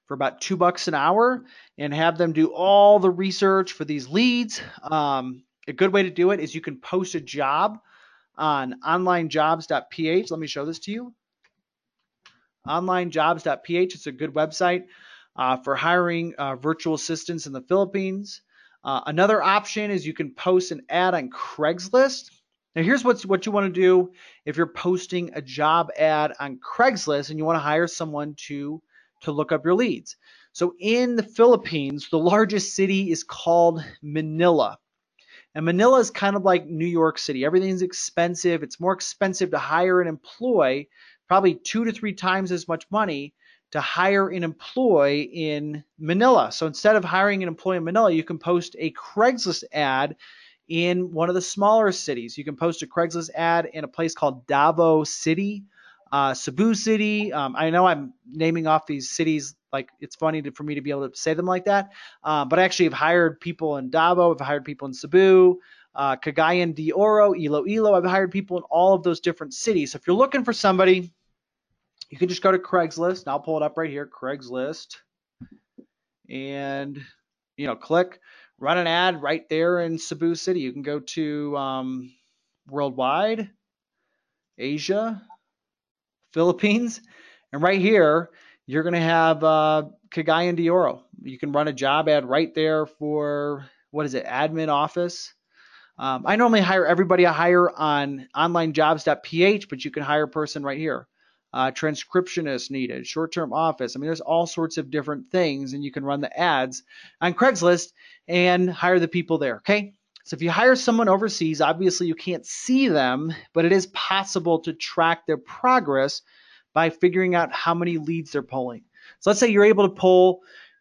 for about $2 an hour and have them do all the research for these leads. A good way to do it is you can post a job on onlinejobs.ph. Let me show this to you. Onlinejobs.ph. It's a good website for hiring virtual assistants in the Philippines. Another option is you can post an ad on Craigslist. Now, here's what you want to do if you're posting a job ad on Craigslist and you want to hire someone to look up your leads. So in the Philippines, the largest city is called Manila. And Manila is kind of like New York City. Everything's expensive. It's more expensive to hire and employ, probably 2 to 3 times as much money to hire and employ in Manila. So instead of hiring an employee in Manila, you can post a Craigslist ad in one of the smaller cities. You can post a Craigslist ad in a place called Davao City, Cebu City. I know I'm naming off these cities like it's funny for me to be able to say them like that, but I actually have hired people in Davao. I've hired people in Cebu, Cagayan de Oro, Iloilo. I've hired people in all of those different cities. So if you're looking for somebody, you can just go to Craigslist, and I'll pull it up right here, Craigslist, and click run an ad right there in Cebu City. You can go to worldwide, Asia, Philippines, and right here you're going to have Cagayan de Oro. You can run a job ad right there for admin office. I normally hire everybody I hire on onlinejobs.ph, but you can hire a person right here. Transcriptionist needed, short-term office. I mean, there's all sorts of different things, and you can run the ads on Craigslist and hire the people there, okay? So if you hire someone overseas, obviously you can't see them, but it is possible to track their progress by figuring out how many leads they're pulling. So let's say you're able to pull,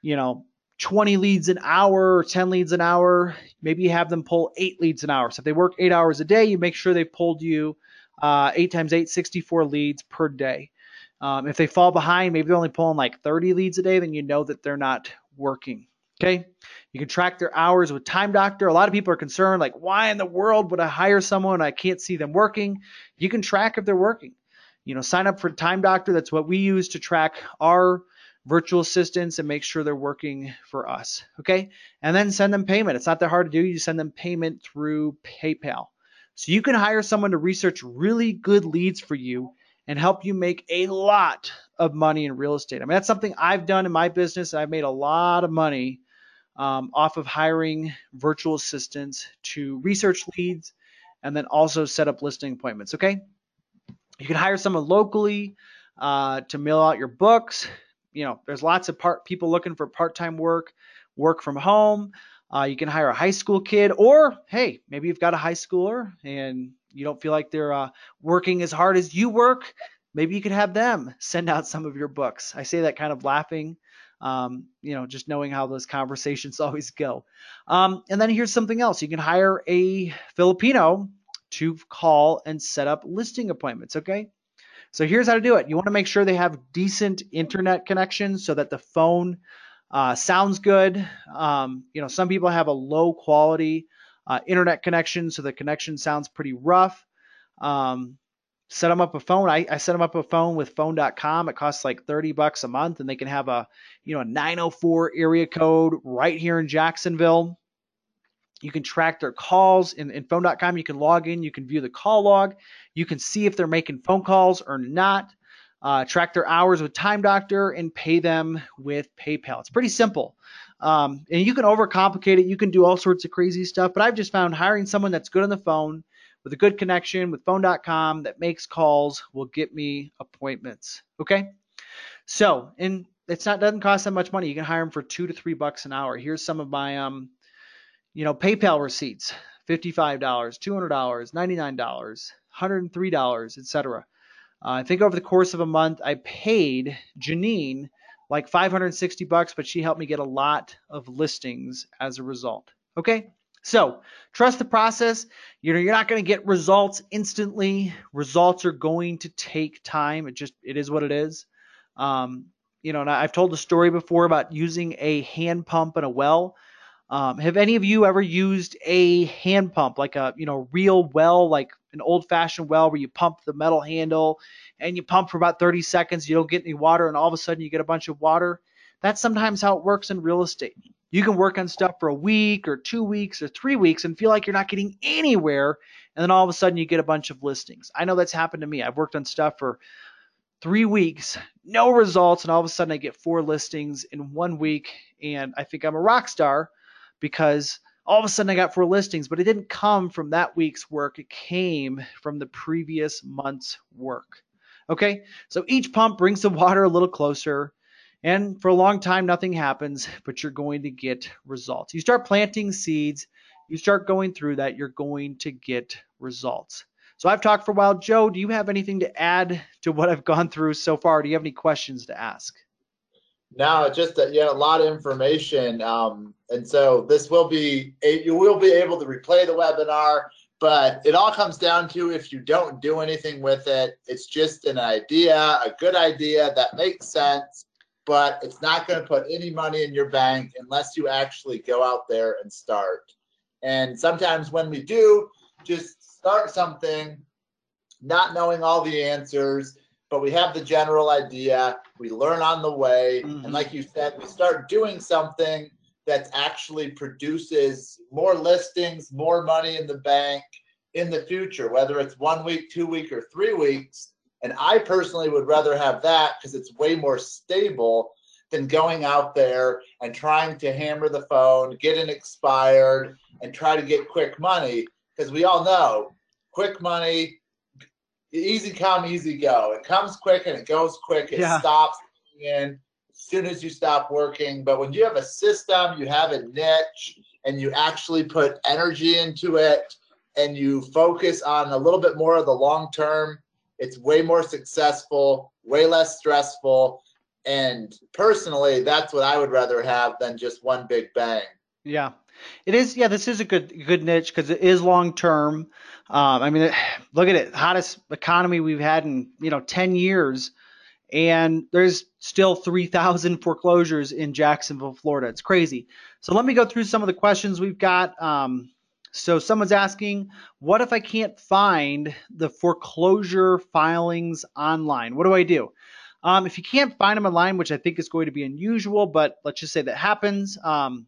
20 leads an hour or 10 leads an hour. Maybe you have them pull 8 leads an hour. So if they work 8 hours a day, you make sure they've pulled you 8 times 8, 64 leads per day. If they fall behind, maybe they're only pulling like 30 leads a day, then you know that they're not working. Okay. You can track their hours with Time Doctor. A lot of people are concerned, like, why in the world would I hire someone I can't see them working? You can track if they're working. Sign up for Time Doctor. That's what we use to track our virtual assistants and make sure they're working for us. Okay. And then send them payment. It's not that hard to do. You send them payment through PayPal. So you can hire someone to research really good leads for you and help you make a lot of money in real estate. I mean, that's something I've done in my business. I've made a lot of money off of hiring virtual assistants to research leads and then also set up listing appointments. Okay. You can hire someone locally to mail out your books. There's lots of people looking for part-time work from home. You can hire a high school kid, or hey, maybe you've got a high schooler and you don't feel like they're working as hard as you work. Maybe you could have them send out some of your books. I say that kind of laughing, just knowing how those conversations always go. And then here's something else. You can hire a Filipino to call and set up listing appointments. Okay. So here's how to do it. You want to make sure they have decent internet connection so that the phone sounds good. Some people have a low quality internet connection, so the connection sounds pretty rough. Set them up a phone. I set them up a phone with phone.com. It costs like $30 a month, and they can have a 904 area code right here in Jacksonville. You can track their calls in phone.com. You can log in. You can view the call log. You can see if they're making phone calls or not. Track their hours with Time Doctor and pay them with PayPal. It's pretty simple. And you can overcomplicate it. You can do all sorts of crazy stuff. But I've just found hiring someone that's good on the phone with a good connection with phone.com that makes calls will get me appointments. Okay. So, and doesn't cost that much money. You can hire them for $2 to $3 an hour. Here's some of my PayPal receipts: $55, $200, $99, $103, etc. I think over the course of a month, I paid Janine like $560, but she helped me get a lot of listings as a result. Okay, so trust the process. You're not going to get results instantly. Results are going to take time. It is what it is. And I've told the story before about using a hand pump in a well. Have any of you ever used a hand pump, like a real well, like an old-fashioned well where you pump the metal handle and you pump for about 30 seconds, you don't get any water, and all of a sudden you get a bunch of water? That's sometimes how it works in real estate. You can work on stuff for a week or 2 weeks or 3 weeks and feel like you're not getting anywhere. And then all of a sudden you get a bunch of listings. I know that's happened to me. I've worked on stuff for 3 weeks, no results. And all of a sudden I get 4 listings in 1 week. And I think I'm a rock star because all of a sudden I got 4 listings, but it didn't come from that week's work. It came from the previous month's work. Okay. So each pump brings the water a little closer. And for a long time, nothing happens, but you're going to get results. You start planting seeds, you start going through that, you're going to get results. So I've talked for a while. Joe, do you have anything to add to what I've gone through so far? Do you have any questions to ask? No, just that, a lot of information. And so this will be, you will be able to replay the webinar, but it all comes down to if you don't do anything with it, it's just an idea, a good idea that makes sense, but it's not going to put any money in your bank unless you actually go out there and start. And sometimes when we do just start something, not knowing all the answers, but we have the general idea, we learn on the way, and like you said, we start doing something that actually produces more listings, more money in the bank in the future, whether it's 1 week, 2 week, or 3 weeks. And I personally would rather have that because it's way more stable than going out there and trying to hammer the phone, get it expired, and try to get quick money. Because we all know quick money, easy come, easy go. It comes quick and it goes quick. It stops in as soon as you stop working. But when you have a system, you have a niche, and you actually put energy into it, and you focus on a little bit more of the long term, it's way more successful, way less stressful. And personally, that's what I would rather have than just one big bang. Yeah, it is. Yeah, this is a good niche because it is long term. I mean, look at it, hottest economy we've had in 10 years, and there's still 3,000 foreclosures in Jacksonville, Florida. It's crazy. So let me go through some of the questions we've got. So someone's asking, what if I can't find the foreclosure filings online? What do I do? If you can't find them online, which I think is going to be unusual, but let's just say that happens,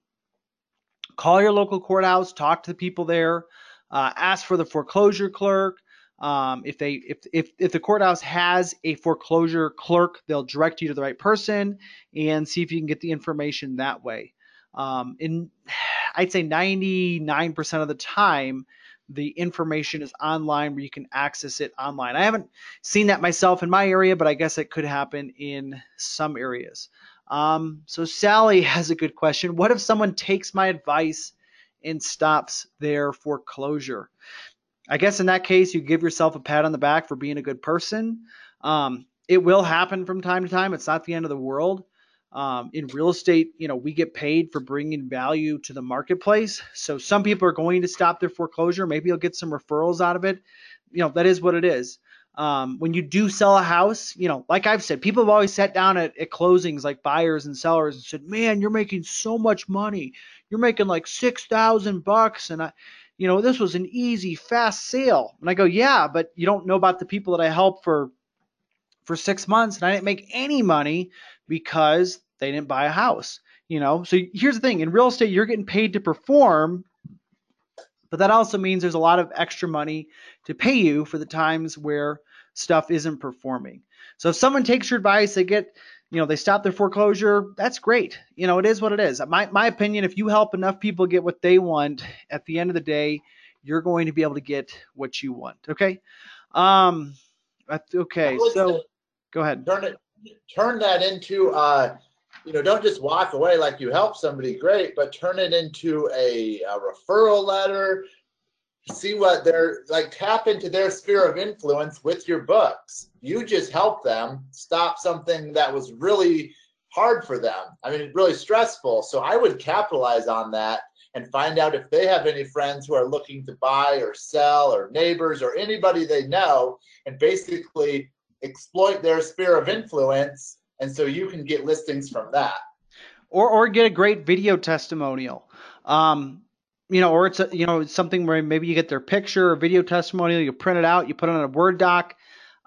call your local courthouse, talk to the people there, ask for the foreclosure clerk. If the courthouse has a foreclosure clerk, they'll direct you to the right person and see if you can get the information that way. I'd say 99% of the time, the information is online where you can access it online. I haven't seen that myself in my area, but I guess it could happen in some areas. So Sally has a good question. What if someone takes my advice and stops their foreclosure? I guess in that case, you give yourself a pat on the back for being a good person. It will happen from time to time. It's not the end of the world. In real estate, we get paid for bringing value to the marketplace. So some people are going to stop their foreclosure. Maybe you'll get some referrals out of it. That is what it is. When you do sell a house, like I've said, people have always sat down at closings, like buyers and sellers, and said, man, you're making so much money. You're making like $6,000. And this was an easy, fast sale. And I go, yeah, but you don't know about the people that I helped for 6 months, and I didn't make any money because they didn't buy a house. So here's the thing. In real estate, you're getting paid to perform, but that also means there's a lot of extra money to pay you for the times where stuff isn't performing. So if someone takes your advice, they stop their foreclosure, that's great. It is what it is. My opinion, if you help enough people get what they want, at the end of the day, you're going to be able to get what you want. Okay. Okay. So go ahead. Turn that into, don't just walk away like you helped somebody, great, but turn it into a referral letter. See what they're like, tap into their sphere of influence with your books. You just help them stop something that was really hard for them. I mean, really stressful. So I would capitalize on that and find out if they have any friends who are looking to buy or sell, or neighbors or anybody they know, and basically exploit their sphere of influence. And so you can get listings from that. Or get a great video testimonial. Or it's something where maybe you get their picture or video testimonial, you print it out, you put it on a Word doc.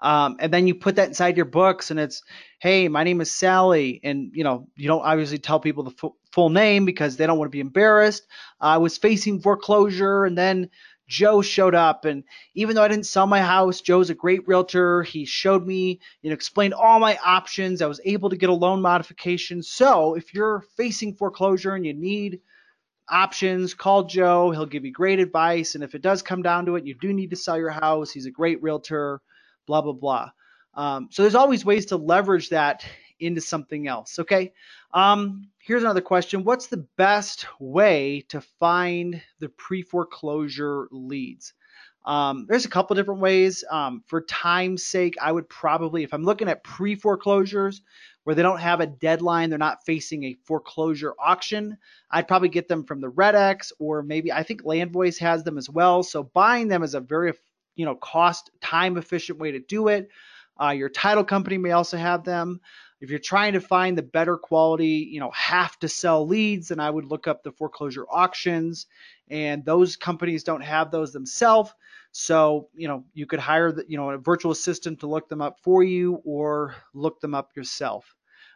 And then you put that inside your books, and it's, hey, my name is Sally, and you don't obviously tell people the full name because they don't want to be embarrassed. I was facing foreclosure, and then Joe showed up, and even though I didn't sell my house, Joe's a great realtor. He showed me, explained all my options. I was able to get a loan modification. So if you're facing foreclosure and you need options, call Joe. He'll give you great advice. And if it does come down to it, you do need to sell your house. He's a great realtor, blah, blah, blah. So there's always ways to leverage that into something else. Okay. Here's another question. What's the best way to find the pre-foreclosure leads? There's a couple different ways. For time's sake, I would probably, if I'm looking at pre-foreclosures where they don't have a deadline, they're not facing a foreclosure auction, I'd probably get them from the REDX, or maybe I think LandVoice has them as well. So buying them is a very, cost, time efficient way to do it. Your title company may also have them. If you're trying to find the better quality, have to sell leads, then I would look up the foreclosure auctions, and those companies don't have those themselves. So, you could hire a virtual assistant to look them up for you, or look them up yourself.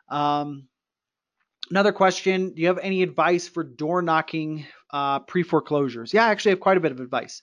Another question, do you have any advice for door knocking pre-foreclosures? Yeah, I actually have quite a bit of advice.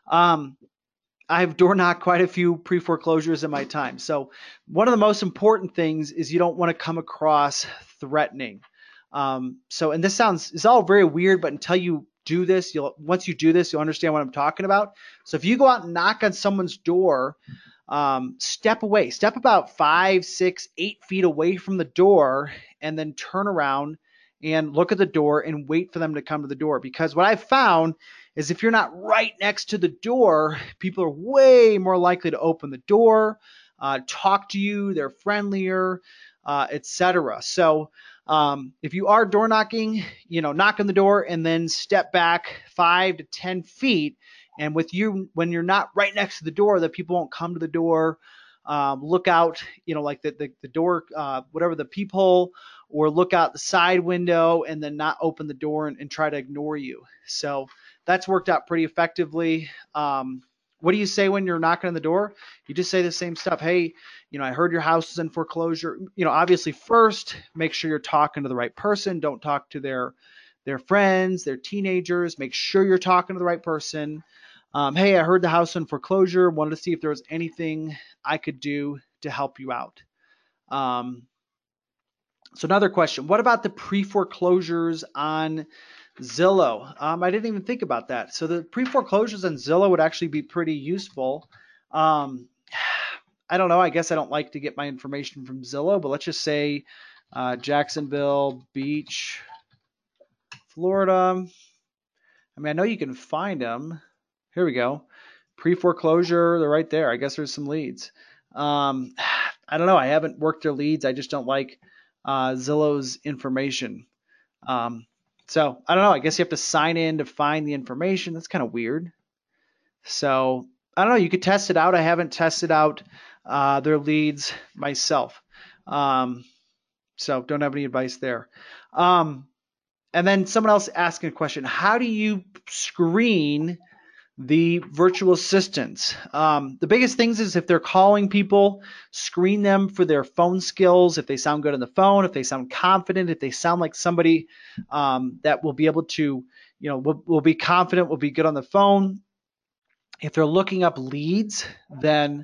I've door knocked quite a few pre-foreclosures in my time. So one of the most important things is you don't want to come across threatening. And this it's all very weird, but until you do this, once you do this, you'll understand what I'm talking about. So if you go out and knock on someone's door, step away, step about 5, 6, 8 feet away from the door, and then turn around and look at the door and wait for them to come to the door. Because what I've found is if you're not right next to the door, people are way more likely to open the door, talk to you, they're friendlier, etc. So if you are door knocking, knock on the door and then step back 5 to 10 feet. And with you, when you're not right next to the door, that people won't come to the door. Look out, like the door, whatever, the peephole, or look out the side window and then not open the door and try to ignore you. So that's worked out pretty effectively. What do you say when you're knocking on the door? You just say the same stuff. Hey, I heard your house is in foreclosure. Obviously first, make sure you're talking to the right person. Don't talk to their friends, their teenagers. Make sure you're talking to the right person. Hey, I heard the house in foreclosure. Wanted to see if there was anything I could do to help you out. So another question, what about the pre-foreclosures on Zillow? I didn't even think about that. So the pre-foreclosures on Zillow would actually be pretty useful. I don't know. I guess I don't like to get my information from Zillow, but let's just say Jacksonville Beach, Florida. I mean, I know you can find them. Here we go. Pre-foreclosure, they're right there. I guess there's some leads. I don't know. I haven't worked their leads. I just don't like Zillow's information. So I don't know. I guess you have to sign in to find the information. That's kind of weird. So I don't know. You could test it out. I haven't tested out their leads myself. So don't have any advice there. And then someone else asking a question. How do you screen the virtual assistants? The biggest things is if they're calling people, screen them for their phone skills. If they sound good on the phone, if they sound confident, if they sound like somebody that will be able to, will be confident, will be good on the phone. If they're looking up leads, then,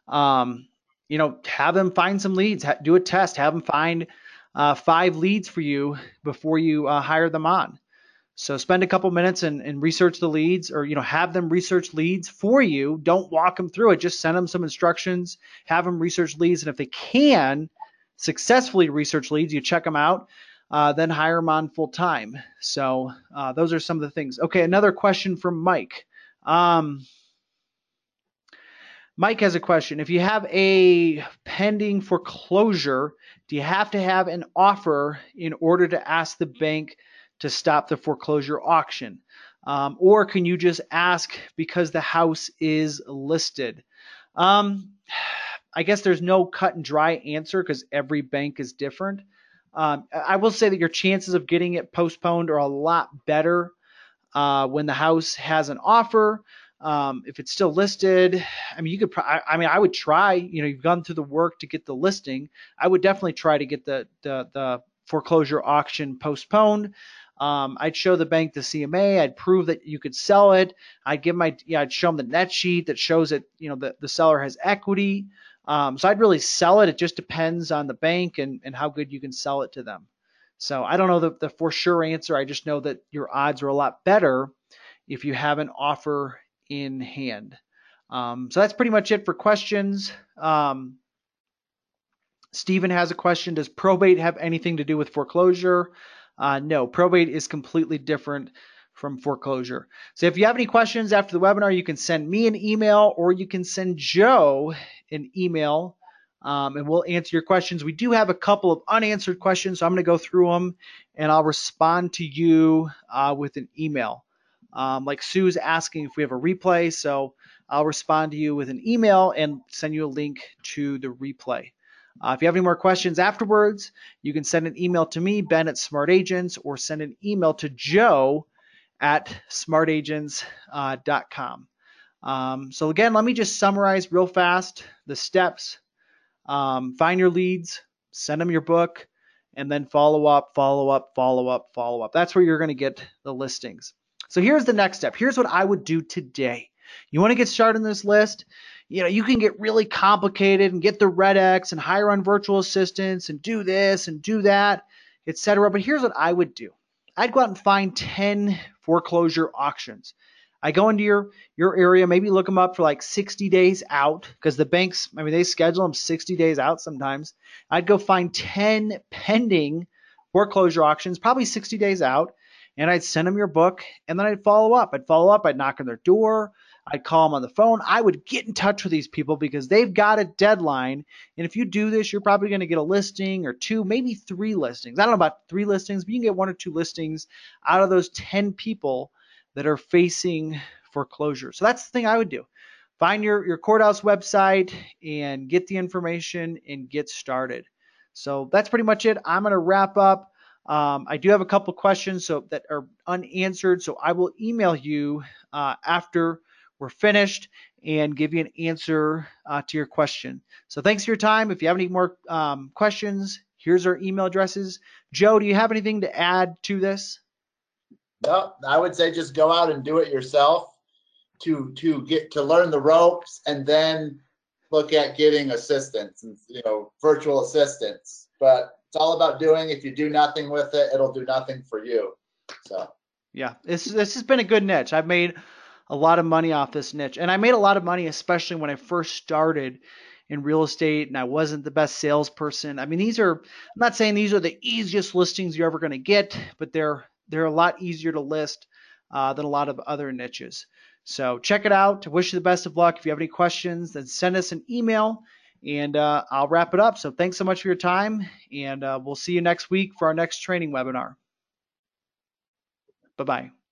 have them find some leads, do a test, have them find 5 leads for you before you hire them on. So spend a couple minutes and research the leads, or have them research leads for you. Don't walk them through it. Just send them some instructions, have them research leads, and if they can successfully research leads, you check them out, then hire them on full time. So those are some of the things. Okay, another question from Mike. Mike has a question. If you have a pending foreclosure, do you have to have an offer in order to ask the bank to stop the foreclosure auction? Or can you just ask because the house is listed? I guess there's no cut and dry answer because every bank is different. I will say that your chances of getting it postponed are a lot better when the house has an offer. If it's still listed, I mean, you could. I would try. You've gone through the work to get the listing. I would definitely try to get the foreclosure auction postponed. I'd show the bank the CMA. I'd prove that you could sell it. I'd show them the net sheet that shows that the seller has equity. So I'd really sell it. It just depends on the bank and how good you can sell it to them. So I don't know the for sure answer. I just know that your odds are a lot better if you have an offer in hand. So that's pretty much it for questions. Stephen has a question. Does probate have anything to do with foreclosure? No, probate is completely different from foreclosure. So if you have any questions after the webinar, you can send me an email or you can send Joe an email and we'll answer your questions. We do have a couple of unanswered questions, so I'm going to go through them and I'll respond to you with an email. Like Sue's asking if we have a replay, so I'll respond to you with an email and send you a link to the replay. If you have any more questions afterwards, you can send an email to me, Ben at Smart Agents, or send an email to Joe at smartagents.com. So again, let me just summarize real fast the steps. Find your leads, send them your book, and then follow up. That's where you're going to get the listings. So here's the next step. Here's what I would do today. You want to get started on this list? You can get really complicated and get the Red X and hire on virtual assistants and do this and do that, etc. But here's what I would do. I'd go out and find 10 foreclosure auctions. I go into your area, maybe look them up for like 60 days out because the banks, they schedule them 60 days out sometimes. I'd go find 10 pending foreclosure auctions, probably 60 days out, and I'd send them your book, and then I'd follow up. I'd knock on their door. I'd call them on the phone. I would get in touch with these people because they've got a deadline. And if you do this, you're probably going to get a listing or 2, maybe 3 listings. I don't know about 3 listings, but you can get 1 or 2 listings out of those 10 people that are facing foreclosure. So that's the thing I would do. Find your courthouse website and get the information and get started. So that's pretty much it. I'm going to wrap up. I do have a couple questions that are unanswered, so I will email you after we're finished and give you an answer to your question. So thanks for your time. If you have any more questions, here's our email addresses. Joe, do you have anything to add to this? No, I would say just go out and do it yourself to get to learn the ropes, and then look at getting assistance and virtual assistants. But it's all about doing. If you do nothing with it, it'll do nothing for you. So yeah, this has been a good niche. I've made a lot of money off this niche, and I made a lot of money especially when I first started in real estate and I wasn't the best salesperson. I'm not saying these are the easiest listings you're ever going to get, but they're a lot easier to list than a lot of other niches. So check it out. I wish you the best of luck. If you have any questions, then send us an email and I'll wrap it up. So thanks so much for your time, and we'll see you next week for our next training webinar. Bye-bye.